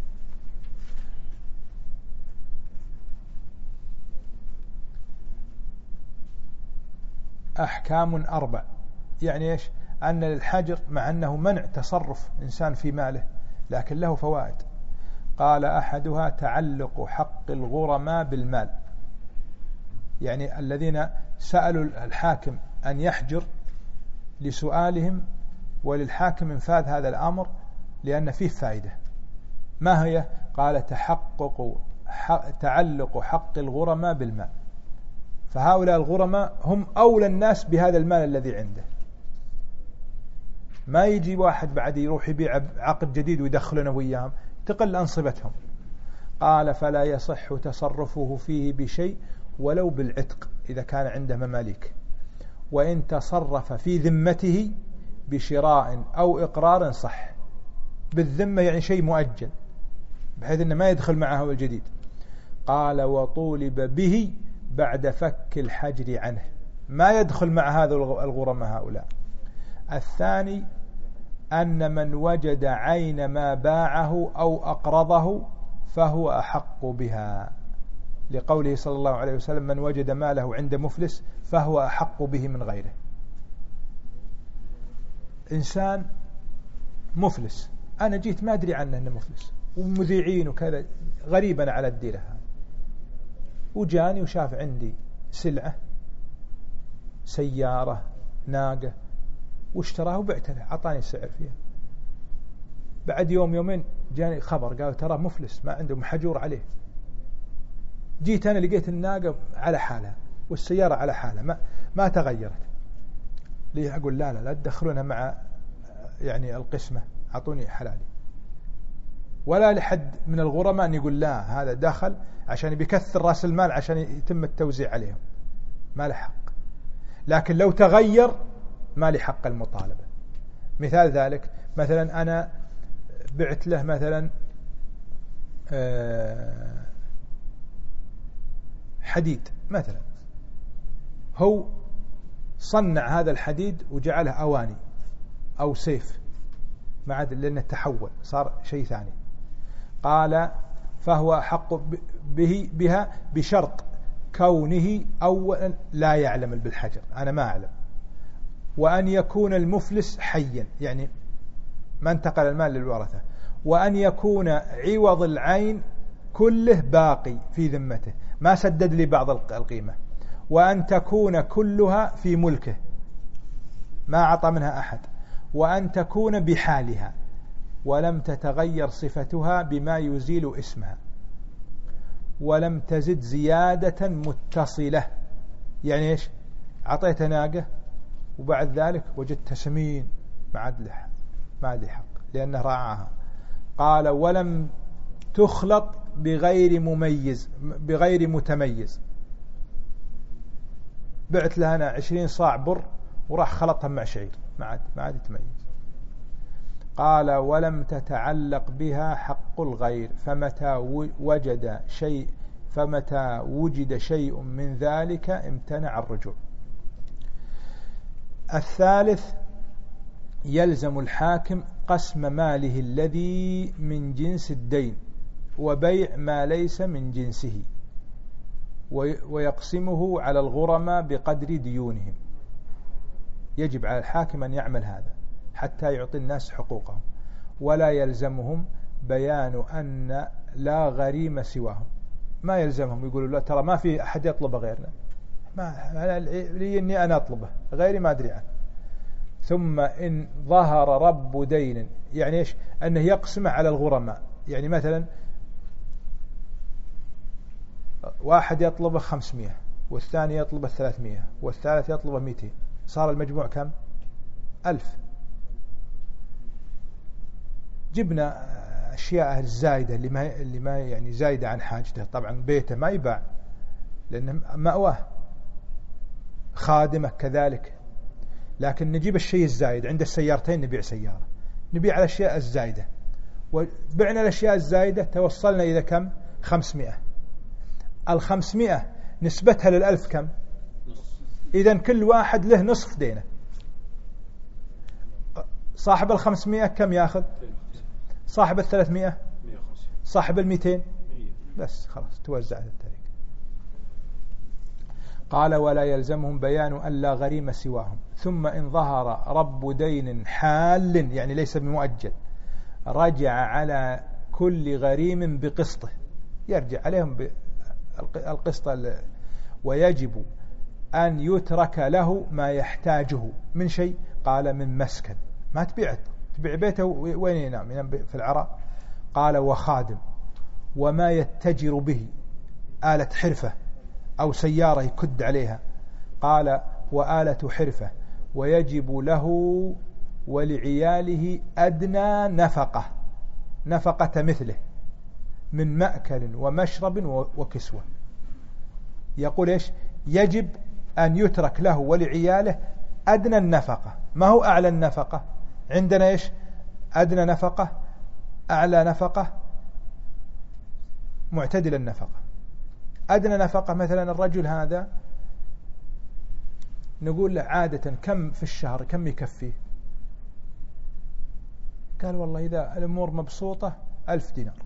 أحكام أربع. يعني إيش؟ أن للحجر مع أنه منع تصرف إنسان في ماله لكن له فوائد. قال أحدها تعلق حق الغرماء بالمال، يعني الذين سألوا الحاكم أن يحجر لسؤالهم وللحاكم انفاذ هذا الأمر لأن فيه فائدة. ما هي؟ قال تحقق حق تعلق حق الغرماء بالمال، فهؤلاء الغرماء هم أولى الناس بهذا المال الذي عنده. ما يجي واحد بعد يروح يبيع عقد جديد ويدخلنا وياهم، تقل أنصبتهم. قال فلا يصح تصرفه فيه بشيء ولو بالعتق إذا كان عنده مماليك، وإن تصرف في ذمته بشراء أو إقرار صح. بالذمة يعني شيء مؤجل بحيث أنه ما يدخل معه الجديد. قال وطولب به بعد فك الحجر عنه، ما يدخل مع هذا الغرماء هؤلاء. الثاني أن من وجد عين ما باعه أو أقرضه فهو أحق بها، لقوله صلى الله عليه وسلم من وجد ماله عند مفلس فهو أحق به من غيره. إنسان مفلس أنا جيت ما أدري عنه أنه مفلس ومذيعين وكذا غريبا على الديرة، وجاني وشاف عندي سلعة سيارة ناقة واشتراه وبعت له، عطاني السعر فيها. بعد يوم يومين جاني خبر قال ترى مفلس ما عنده محجور عليه. جيت أنا لقيت الناقة على حالها والسيارة على حالها ما, ما تغيرت. ليه؟ أقول لا لا لا تدخلونها مع يعني القسمة، أعطوني حلالي. ولا لحد من الغرماء أن يقول لا هذا دخل عشان بيكثر رأس المال عشان يتم التوزيع عليهم، ما له حق. لكن لو تغير ما لي حق المطالبة. مثال ذلك مثلا أنا بعت له مثلا حديد مثلا، هو صنع هذا الحديد وجعله أواني أو سيف ما عاد لأنه تحول صار شيء ثاني. قال فهو أحق به بها بشرط كونه أولا لا يعلم بالحجر، أنا ما أعلم، وأن يكون المفلس حيا يعني ما انتقل المال للورثة، وأن يكون عوض العين كله باقي في ذمته ما سدد لي بعض القيمة، وأن تكون كلها في ملكه ما أعطى منها أحد، وأن تكون بحالها ولم تتغير صفتها بما يزيل اسمها، ولم تزد زيادة متصلة. يعني إيش؟ أعطيت ناقة وبعد ذلك وجدت سمين ما عاد له ما عاد حق لأنه راعاها. قال ولم تخلط بغير مميز بغير متميز، بعت لها أنا عشرين صاع بر وراح خلطها مع شعير ما عاد ما عاد يتميز. قال ولم تتعلق بها حق الغير، فمتى وجد شيء فمتى وجد شيء من ذلك امتنع الرجوع. الثالث يلزم الحاكم قسم ماله الذي من جنس الدين وبيع ما ليس من جنسه، ويقسمه على الغرماء بقدر ديونهم. يجب على الحاكم أن يعمل هذا حتى يعطي الناس حقوقهم، ولا يلزمهم بيان أن لا غريم سواهم. ما يلزمهم يقولوا لا ترى ما في أحد يطلب غيرنا، ما لي إني أنا أطلبه، غيري ما أدري عنه. ثم إن ظهر رب دين، يعني إيش؟ أنه يقسمه على الغرماء. يعني مثلا واحد يطلبه خمسمائة والثاني يطلبه ثلاثمائة والثالث يطلبه مئتين، صار المجموع كم؟ ألف. جبنا أشياء الزايدة اللي ما اللي ما يعني زايدة عن حاجته. طبعا بيته ما يباع لأنه مأواه، خادمه كذلك، لكن نجيب الشيء الزايد. عند السيارتين نبيع سيارة، نبيع الأشياء الزايدة، وبعنا الأشياء الزايدة توصلنا إلى كم؟ خمسمائة. الخمسمائة نسبتها للألف كم؟ إذن كل واحد له نصف دينه. صاحب الخمسمائة كم يأخذ؟ صاحب الثلاثمائة؟ صاحب المئتين؟ بس خلاص توزعت التركة. قال ولا يلزمهم بيان أن لا غريم سواهم. ثم إن ظهر رب دين حال، يعني ليس بمؤجل، رجع على كل غريم بقسطه، يرجع عليهم بالقسط. ويجب أن يترك له ما يحتاجه من شيء. قال من مسكن، ما تبيع تبيع بيته وين ينام؟ في العراء. قال وخادم، وما يتجر به، آلة حرفة أو سيارة يكد عليها. قال وآلة حرفة. ويجب له ولعياله أدنى نفقة، نفقة مثله، من مأكل ومشرب وكسوة. يقول إيش؟ يجب أن يترك له ولعياله أدنى النفقة. ما هو أعلى النفقة؟ عندنا إيش؟ أدنى نفقة، أعلى نفقة، معتدل النفقة. أدنى نفقة مثلا الرجل هذا نقول له عادة كم في الشهر، كم يكفيه؟ قال والله إذا الأمور مبسوطة ألف دينار.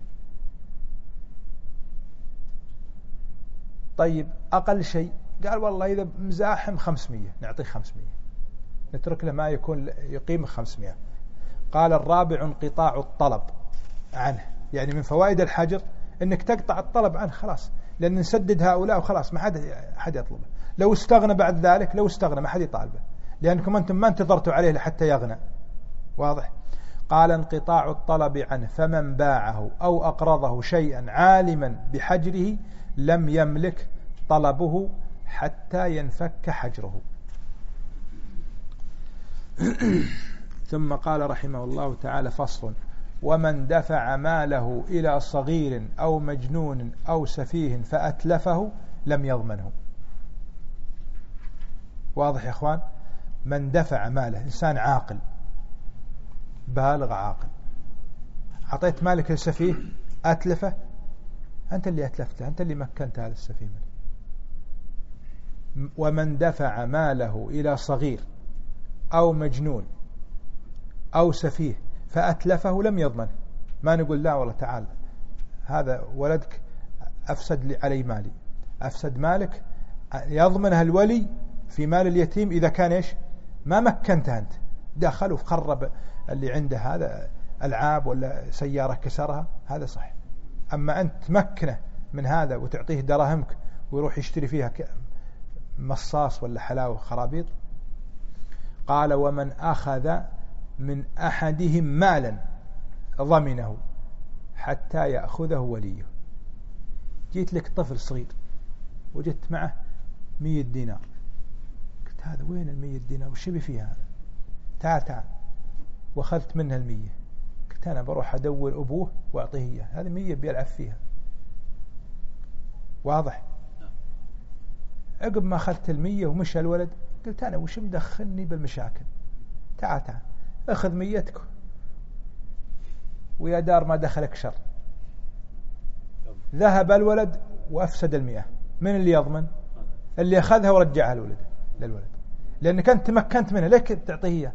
طيب أقل شيء؟ قال والله إذا مزاحم خمسمية، نعطيه خمسمية، نترك له ما يكون يقيم خمسمية. قال الرابع انقطاع الطلب عنه، يعني من فوائد الحجر أنك تقطع الطلب عنه خلاص، لأن نسدد هؤلاء وخلاص ما حد حد يطلبه. لو استغنى بعد ذلك، لو استغنى ما حد يطالبه، لأنكم أنتم ما انتظرتوا عليه لحتى يغنى. واضح؟ قال انقطاع الطلب عنه. فمن باعه أو أقرضه شيئا عالما بحجره لم يملك طلبه حتى ينفك حجره. ثم قال رحمه الله تعالى فصل: ومن دفع ماله إلى صغير أو مجنون أو سفيه فأتلفه لم يضمنه. واضح يا أخوان؟ من دفع ماله، إنسان عاقل بالغ عاقل، أعطيت مالك للسفيه أتلفه، أنت اللي أتلفته، أنت اللي مكنت هذا السفيه منه. ومن دفع ماله إلى صغير أو مجنون أو سفيه فأتلفه لم يضمنه. ما نقول لا والله تعال هذا ولدك أفسد لي علي مالي، أفسد مالك، يضمنها الولي في مال اليتيم إذا كان إيش؟ ما مكنته أنت، دخل وخرب اللي عنده هذا ألعاب ولا سيارة كسرها، هذا صح. أما أنت تمكنه من هذا وتعطيه دراهمك ويروح يشتري فيها مصاص ولا حلاوة خرابيط. قال ومن أخذ من أحدهم مالا ضمنه حتى يأخذه وليه. جيت لك طفل صغير وجدت معه مية دينار، قلت هذا وين المية دينار وش بي فيها هذا؟ تعال تعال، وأخذت منها المية، قلت أنا بروح أدور أبوه وأعطيه إياه، هذه مية بيلعب فيها. واضح؟ عقب ما أخذت المية ومشى الولد، قلت أنا وش مدخلني بالمشاكل؟ تعال تعال أخذ ميتك ويا دار ما دخلك شر. ذهب الولد وأفسد المئة، من اللي يضمن؟ اللي أخذها ورجعها للولد للولد لأنك أنت تمكنت منها، ليك تعطيه إياه.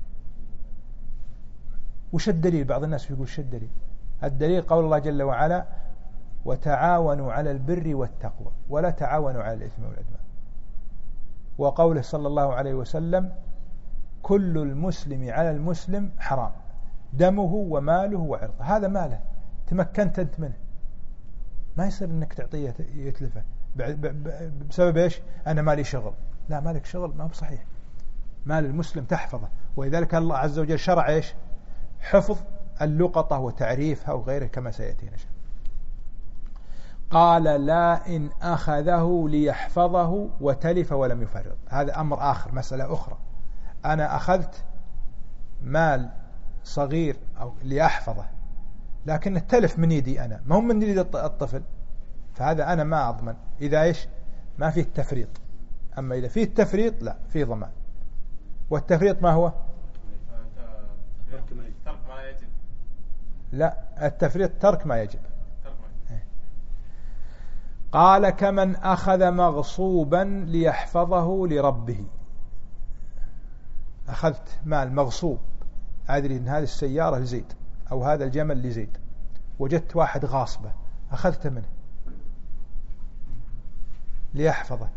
وش الدليل؟ بعض الناس يقول شو الدليل؟ الدليل قول الله جل وعلا: وتعاونوا على البر والتقوى ولا تعاونوا على الإثم والعدوان. وقوله صلى الله عليه وسلم: كل المسلم على المسلم حرام دمه وماله وعرضه. هذا ماله تمكنت أنت منه، ما يصير أنك تعطيه يتلفه بسبب إيش؟ أنا مالي شغل. لا، مالك شغل ما هو بصحيح، مال المسلم تحفظه. ولذلك الله عز وجل شرع إيش؟ حفظ اللقطة وتعريفها وغيره كما سيأتينا. قال: لا إن أخذه ليحفظه وتلف ولم يفرط. هذا أمر آخر، مسألة أخرى. أنا أخذت مال صغير أو ليحفظه، لكن التلف من يدي أنا، ما هم من يد الطفل، فهذا أنا ما أضمن إذا إيش؟ ما فيه التفريط. أما إذا فيه التفريط لا، فيه ضمان. والتفريط ما هو؟ لا، التفريط ترك ما يجب. قال: كمن أخذ مغصوبا ليحفظه لربه. أخذت مال مغصوب، أدري أن هذه السيارة لزيد أو هذا الجمل لزيد، وجدت واحد غاصبه أخذته منه ليحفظه.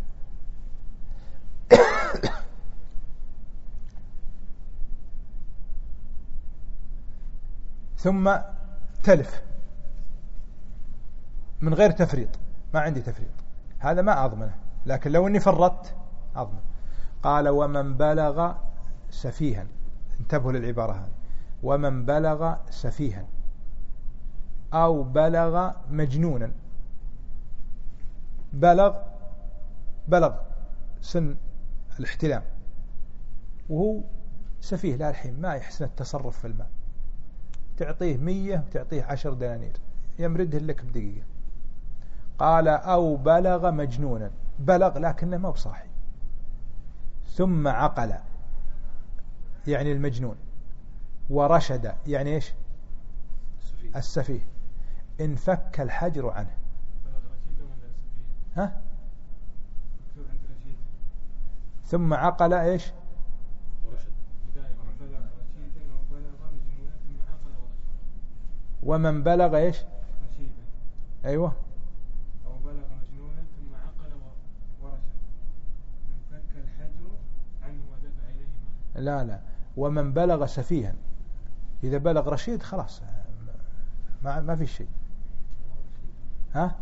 ثم تلف من غير تفريط، ما عندي تفريط، هذا ما أضمنه، لكن لو أني فرطت أضمن. قال: ومن بلغ سفيها. انتبهوا للعبارة هذه: ومن بلغ سفيها أو بلغ مجنونا. بلغ بلغ سن الاحتلام وهو سفيه لا الحين، ما يحسن التصرف في المال، تعطيه مية وتعطيه عشر دنانير يمرده لك بدقيقة. قال: أو بلغ مجنونا، بلغ لكنه ما بصاحي، ثم عقل يعني المجنون، ورشد يعني إيش؟ السفيه، انفك الحجر عنه. ها؟ ثم عقل إيش؟ ومن بلغ إيش؟ أيوة، أو بلغ مجنونا ثم عقل ورشد انفك الحجر عنه ودفع إليه ماله. لا لا، ومن بلغ سفيها، إذا بلغ رشيد خلاص ما ما في شيء. ها؟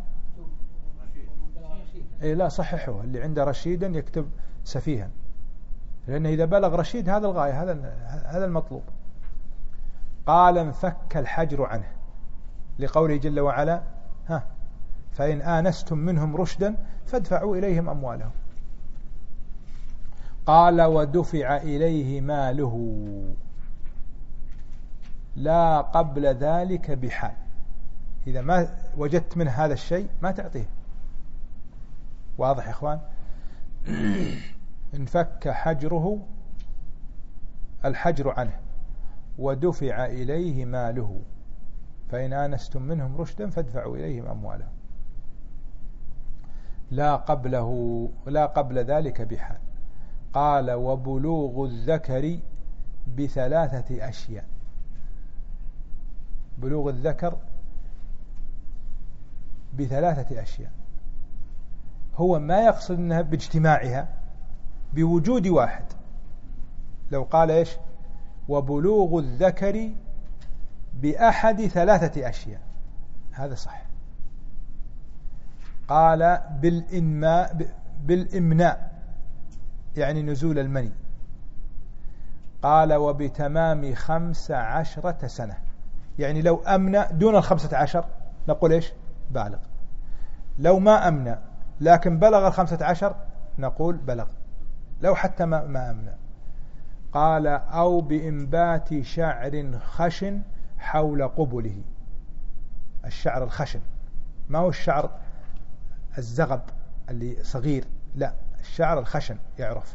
إيه لا، صححه اللي عنده رشيدا يكتب سفيها، لأنه إذا بلغ رشيد هذا الغاية، هذا هذا المطلوب. قال: انفك الحجر عنه، لقوله جل وعلا: ها فإن آنستم منهم رشدا فادفعوا إليهم أموالهم. قال: ودفع إليه ماله لا قبل ذلك بحال. إذا ما وجدت منه هذا الشيء ما تعطيه. واضح يا إخوان؟ انفك حجره، الحجر عنه، ودفع إليه ماله، فإن آنستم منهم رشدا فادفعوا إليهم أموالهم لا قبله لا قبل ذلك بحال. قال: وبلوغ الذكر بثلاثة أشياء. بلوغ الذكر بثلاثة أشياء، هو ما يقصد أنها باجتماعها، بوجود واحد. لو قال إيش؟ وبلوغ الذكر بأحد ثلاثة أشياء، هذا صح. قال: بالإنماء بالإمناء يعني نزول المني. قال: وبتمام خمس عشرة سنة، يعني لو أمنى دون الخمسة عشر نقول إيش؟ بالغ. لو ما أمنى لكن بلغ الخمسة عشر نقول بلغ، لو حتى ما, ما أمنى. قال: أو بإنبات شعر خشن حول قبله. الشعر الخشن ما هو الشعر الزغب اللي صغير، لا، الشعر الخشن يعرف.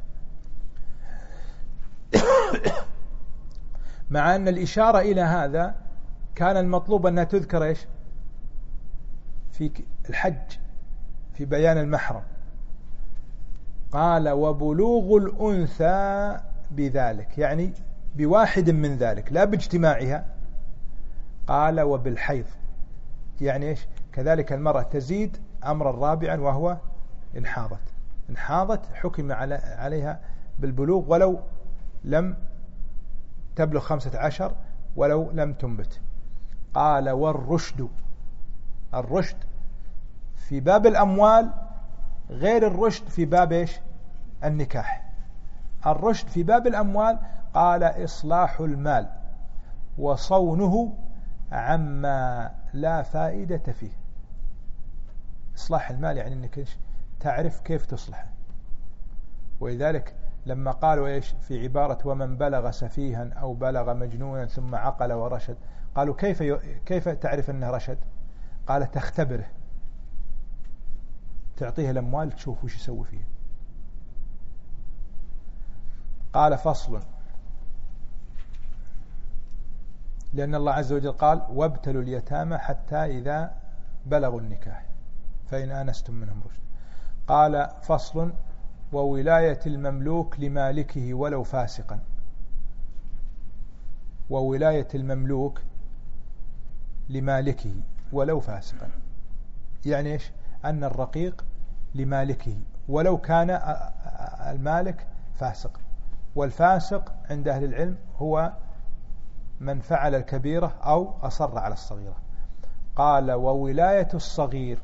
مع أن الإشارة إلى هذا كان المطلوب أنها تذكر إيش؟ في الحج في بيان المحرم. قال وبلوغ الأنثى بذلك، يعني بواحد من ذلك لا باجتماعها. قال وبالحيض، يعني إيش؟ كذلك المرأة تزيد أمرا رابعا وهو إن حاضت. إن حاضت حكم عليها بالبلوغ ولو لم تبلغ خمسة عشر ولو لم تنبت. قال والرشد، الرشد في باب الأموال غير الرشد في باب إيش؟ النكاح. الرشد في باب الأموال قال إصلاح المال وصونه عما لا فائدة فيه. إصلاح المال يعني أنك إيش؟ تعرف كيف تصلحه. ولذلك لما قالوا إيش في عبارة ومن بلغ سفيها أو بلغ مجنونا ثم عقل ورشد، قالوا كيف كيف تعرف أنه رشد؟ قال تختبره، تعطيه الأموال تشوف وش يسوي فيها. قال فصل، لأن الله عز وجل قال وابتلوا اليتامى حتى إذا بلغوا النكاح فإن آنستم منهم رشد. قال فصل وولاية المملوك لمالكه ولو فاسقا. وولاية المملوك لمالكه ولو فاسقا، يعني إيش؟ أن الرقيق لمالكه ولو كان المالك فاسق. والفاسق عند أهل العلم هو من فعل الكبيرة أو أصر على الصغيرة. قال وولاية الصغير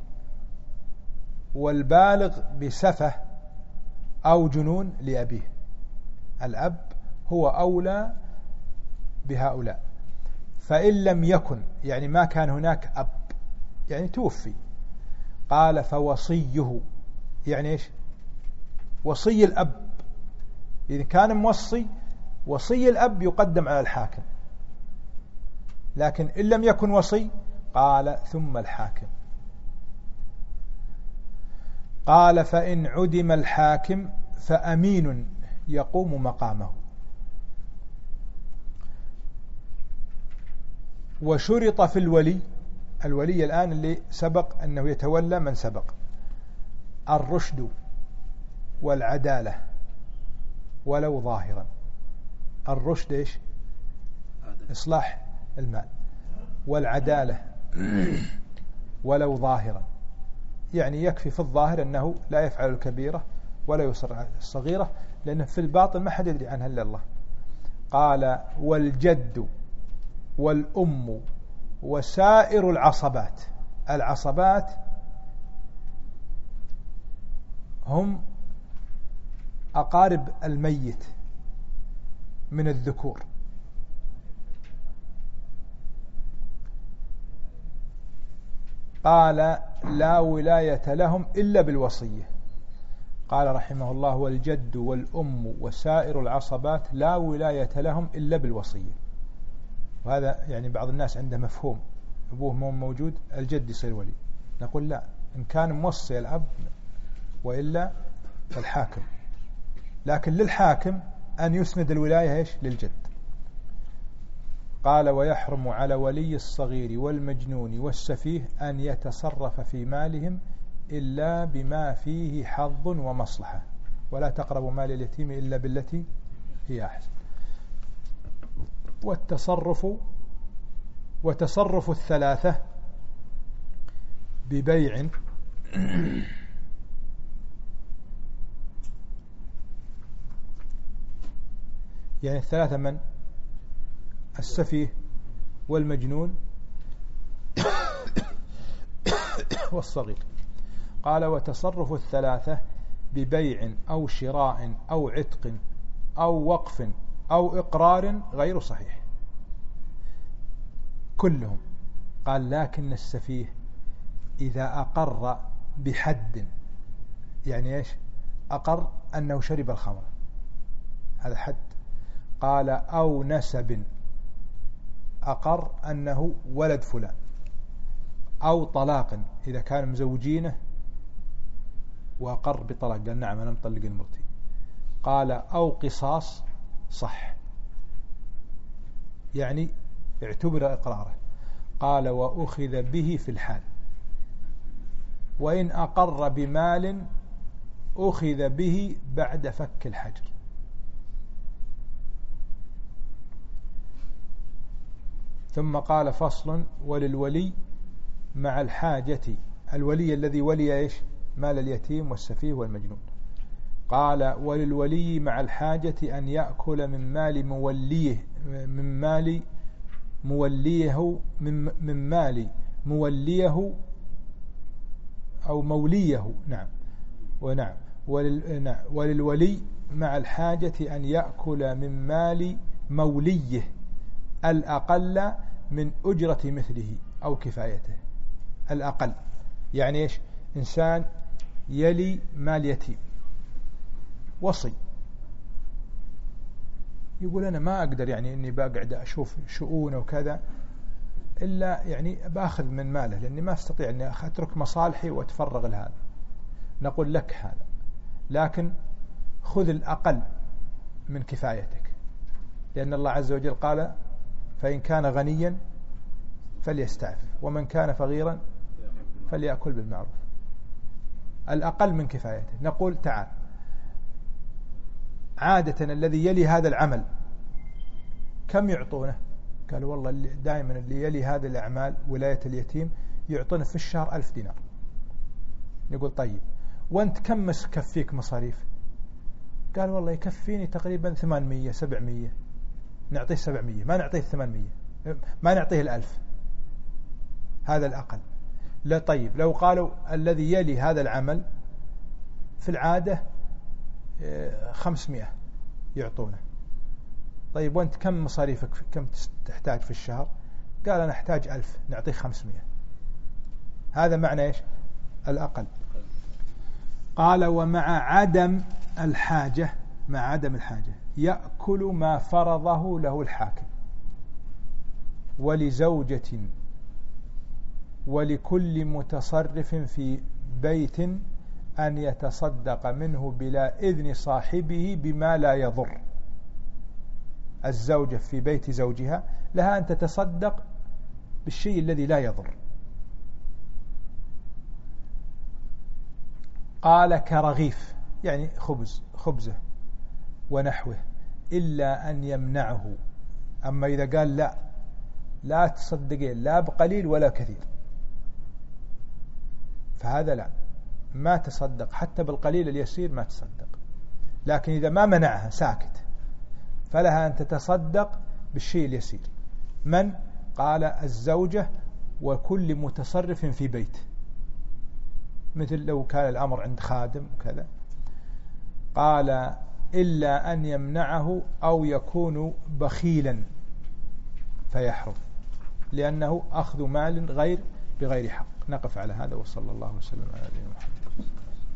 والبالغ بسفه أو جنون لأبيه. الأب هو أولى بهؤلاء، فإن لم يكن، يعني ما كان هناك أب، يعني توفي. قال فوصيه، يعني إيش؟ وصي الأب. إذا كان موصي، وصي الأب يقدم على الحاكم، لكن إن لم يكن وصي قال ثم الحاكم. قال فإن عدم الحاكم فأمين يقوم مقامه. وشرط في الولي، الولي الآن اللي سبق أنه يتولى من سبق، الرشد والعدالة ولو ظاهرا. الرشد إيش؟ إصلاح المال، والعدالة ولو ظاهرا، يعني يكفي في الظاهر أنه لا يفعل الكبيرة ولا يصر على الصغيرة، لأنه في الباطن ما حد يدري عنها إلا الله. قال والجد والأم وسائر العصبات. العصبات هم أقارب الميت من الذكور. قال لا ولاية لهم إلا بالوصية. قال رحمه الله والجد والأم وسائر العصبات لا ولاية لهم إلا بالوصية. وهذا يعني بعض الناس عنده مفهوم أبوه مو موجود الجد يصير ولي. نقول لا، إن كان موصي الأب وإلا فالحاكم، لكن للحاكم أن يسند الولاية إيش؟ للجد. قال ويحرم على ولي الصغير والمجنون والسفيه أن يتصرف في مالهم إلا بما فيه حظ ومصلحة، ولا تقربوا مال اليتيم إلا بالتي هي أحسن. والتصرف وتصرف الثلاثة ببيع يعني الثلاثة من؟ السفيه والمجنون والصغير. قال وتصرف الثلاثة ببيع أو شراء أو عتق أو وقف أو إقرار غير صحيح كلهم. قال لكن السفيه إذا أقر بحد، يعني إيش؟ أقر أنه شرب الخمر، هذا حد. قال أو نسب، أقر أنه ولد فلان، أو طلاق إذا كان مزوجينه وأقر بطلاق قال نعم أنا مطلق المرتي. قال أو قصاص صح، يعني اعتبر إقراره. قال وأخذ به في الحال، وإن أقر بمال أخذ به بعد فك الحجر. ثم قال فصل: وللولي مع الحاجة، الولي الذي ولي إيش؟ مال اليتيم والسفيه والمجنون. قال: وللولي مع الحاجة أن يأكل من مال موليه من مال موليه من, من مال موليه أو موليه. نعم ونعم ولل وللولي مع الحاجة أن يأكل من مال موليه الأقل من أجرة مثله أو كفايته. الأقل يعني إيش؟ إنسان يلي مال يتيم وصي، يقول أنا ما أقدر يعني إني بقعد أشوف شؤونه وكذا إلا يعني بأخذ من ماله، لأني ما أستطيع أني أترك مصالحي وأتفرغ لهذا. نقول لك هذا، لكن خذ الأقل من كفايتك، لأن الله عز وجل قال: فإن كان غنيا فليستعفف ومن كان فقيرا فليأكل بالمعروف. الأقل من كفايته. نقول تعال، عادة الذي يلي هذا العمل كم يعطونه؟ قالوا والله دائما اللي يلي هذه الأعمال ولاية اليتيم يعطونه في الشهر ألف دينار. نقول طيب وانت كم يكفيك مصاريف؟ قال والله يكفيني تقريبا ثمانمية سبعمية. نعطيه سبعمية، ما نعطيه ثمانمية، ما نعطيه الألف، هذا الأقل. لا طيب لو قالوا الذي يلي هذا العمل في العادة خمسمائة يعطونه. طيب وانت كم مصاريفك كم تحتاج في الشهر؟ قال أنا أحتاج ألف، نعطيه خمسمائة. هذا معنى إيش؟ الأقل. قال: ومع عدم الحاجة، مع عدم الحاجة يأكل ما فرضه له الحاكم ولزوجة ولكل متصرف في بيت أن يتصدق منه بلا إذن صاحبه بما لا يضر. الزوجة في بيت زوجها لها أن تتصدق بالشيء الذي لا يضر. قال: كرغيف، يعني خبز خبزه ونحوه، إلا أن يمنعه. أما إذا قال لا لا تصدقين لا بقليل ولا كثير، فهذا لا، ما تصدق حتى بالقليل اليسير ما تصدق. لكن إذا ما منعها ساكت فلها أن تتصدق بالشيء اليسير. من؟ قال: الزوجة وكل متصرف في بيت، مثل لو كان الأمر عند خادم وكذا. قال: إلا أن يمنعه أو يكون بخيلا فيحرم، لأنه أخذ مال غير بغير حق. نقف على هذا، وصلى الله وسلم على نبينا محمد.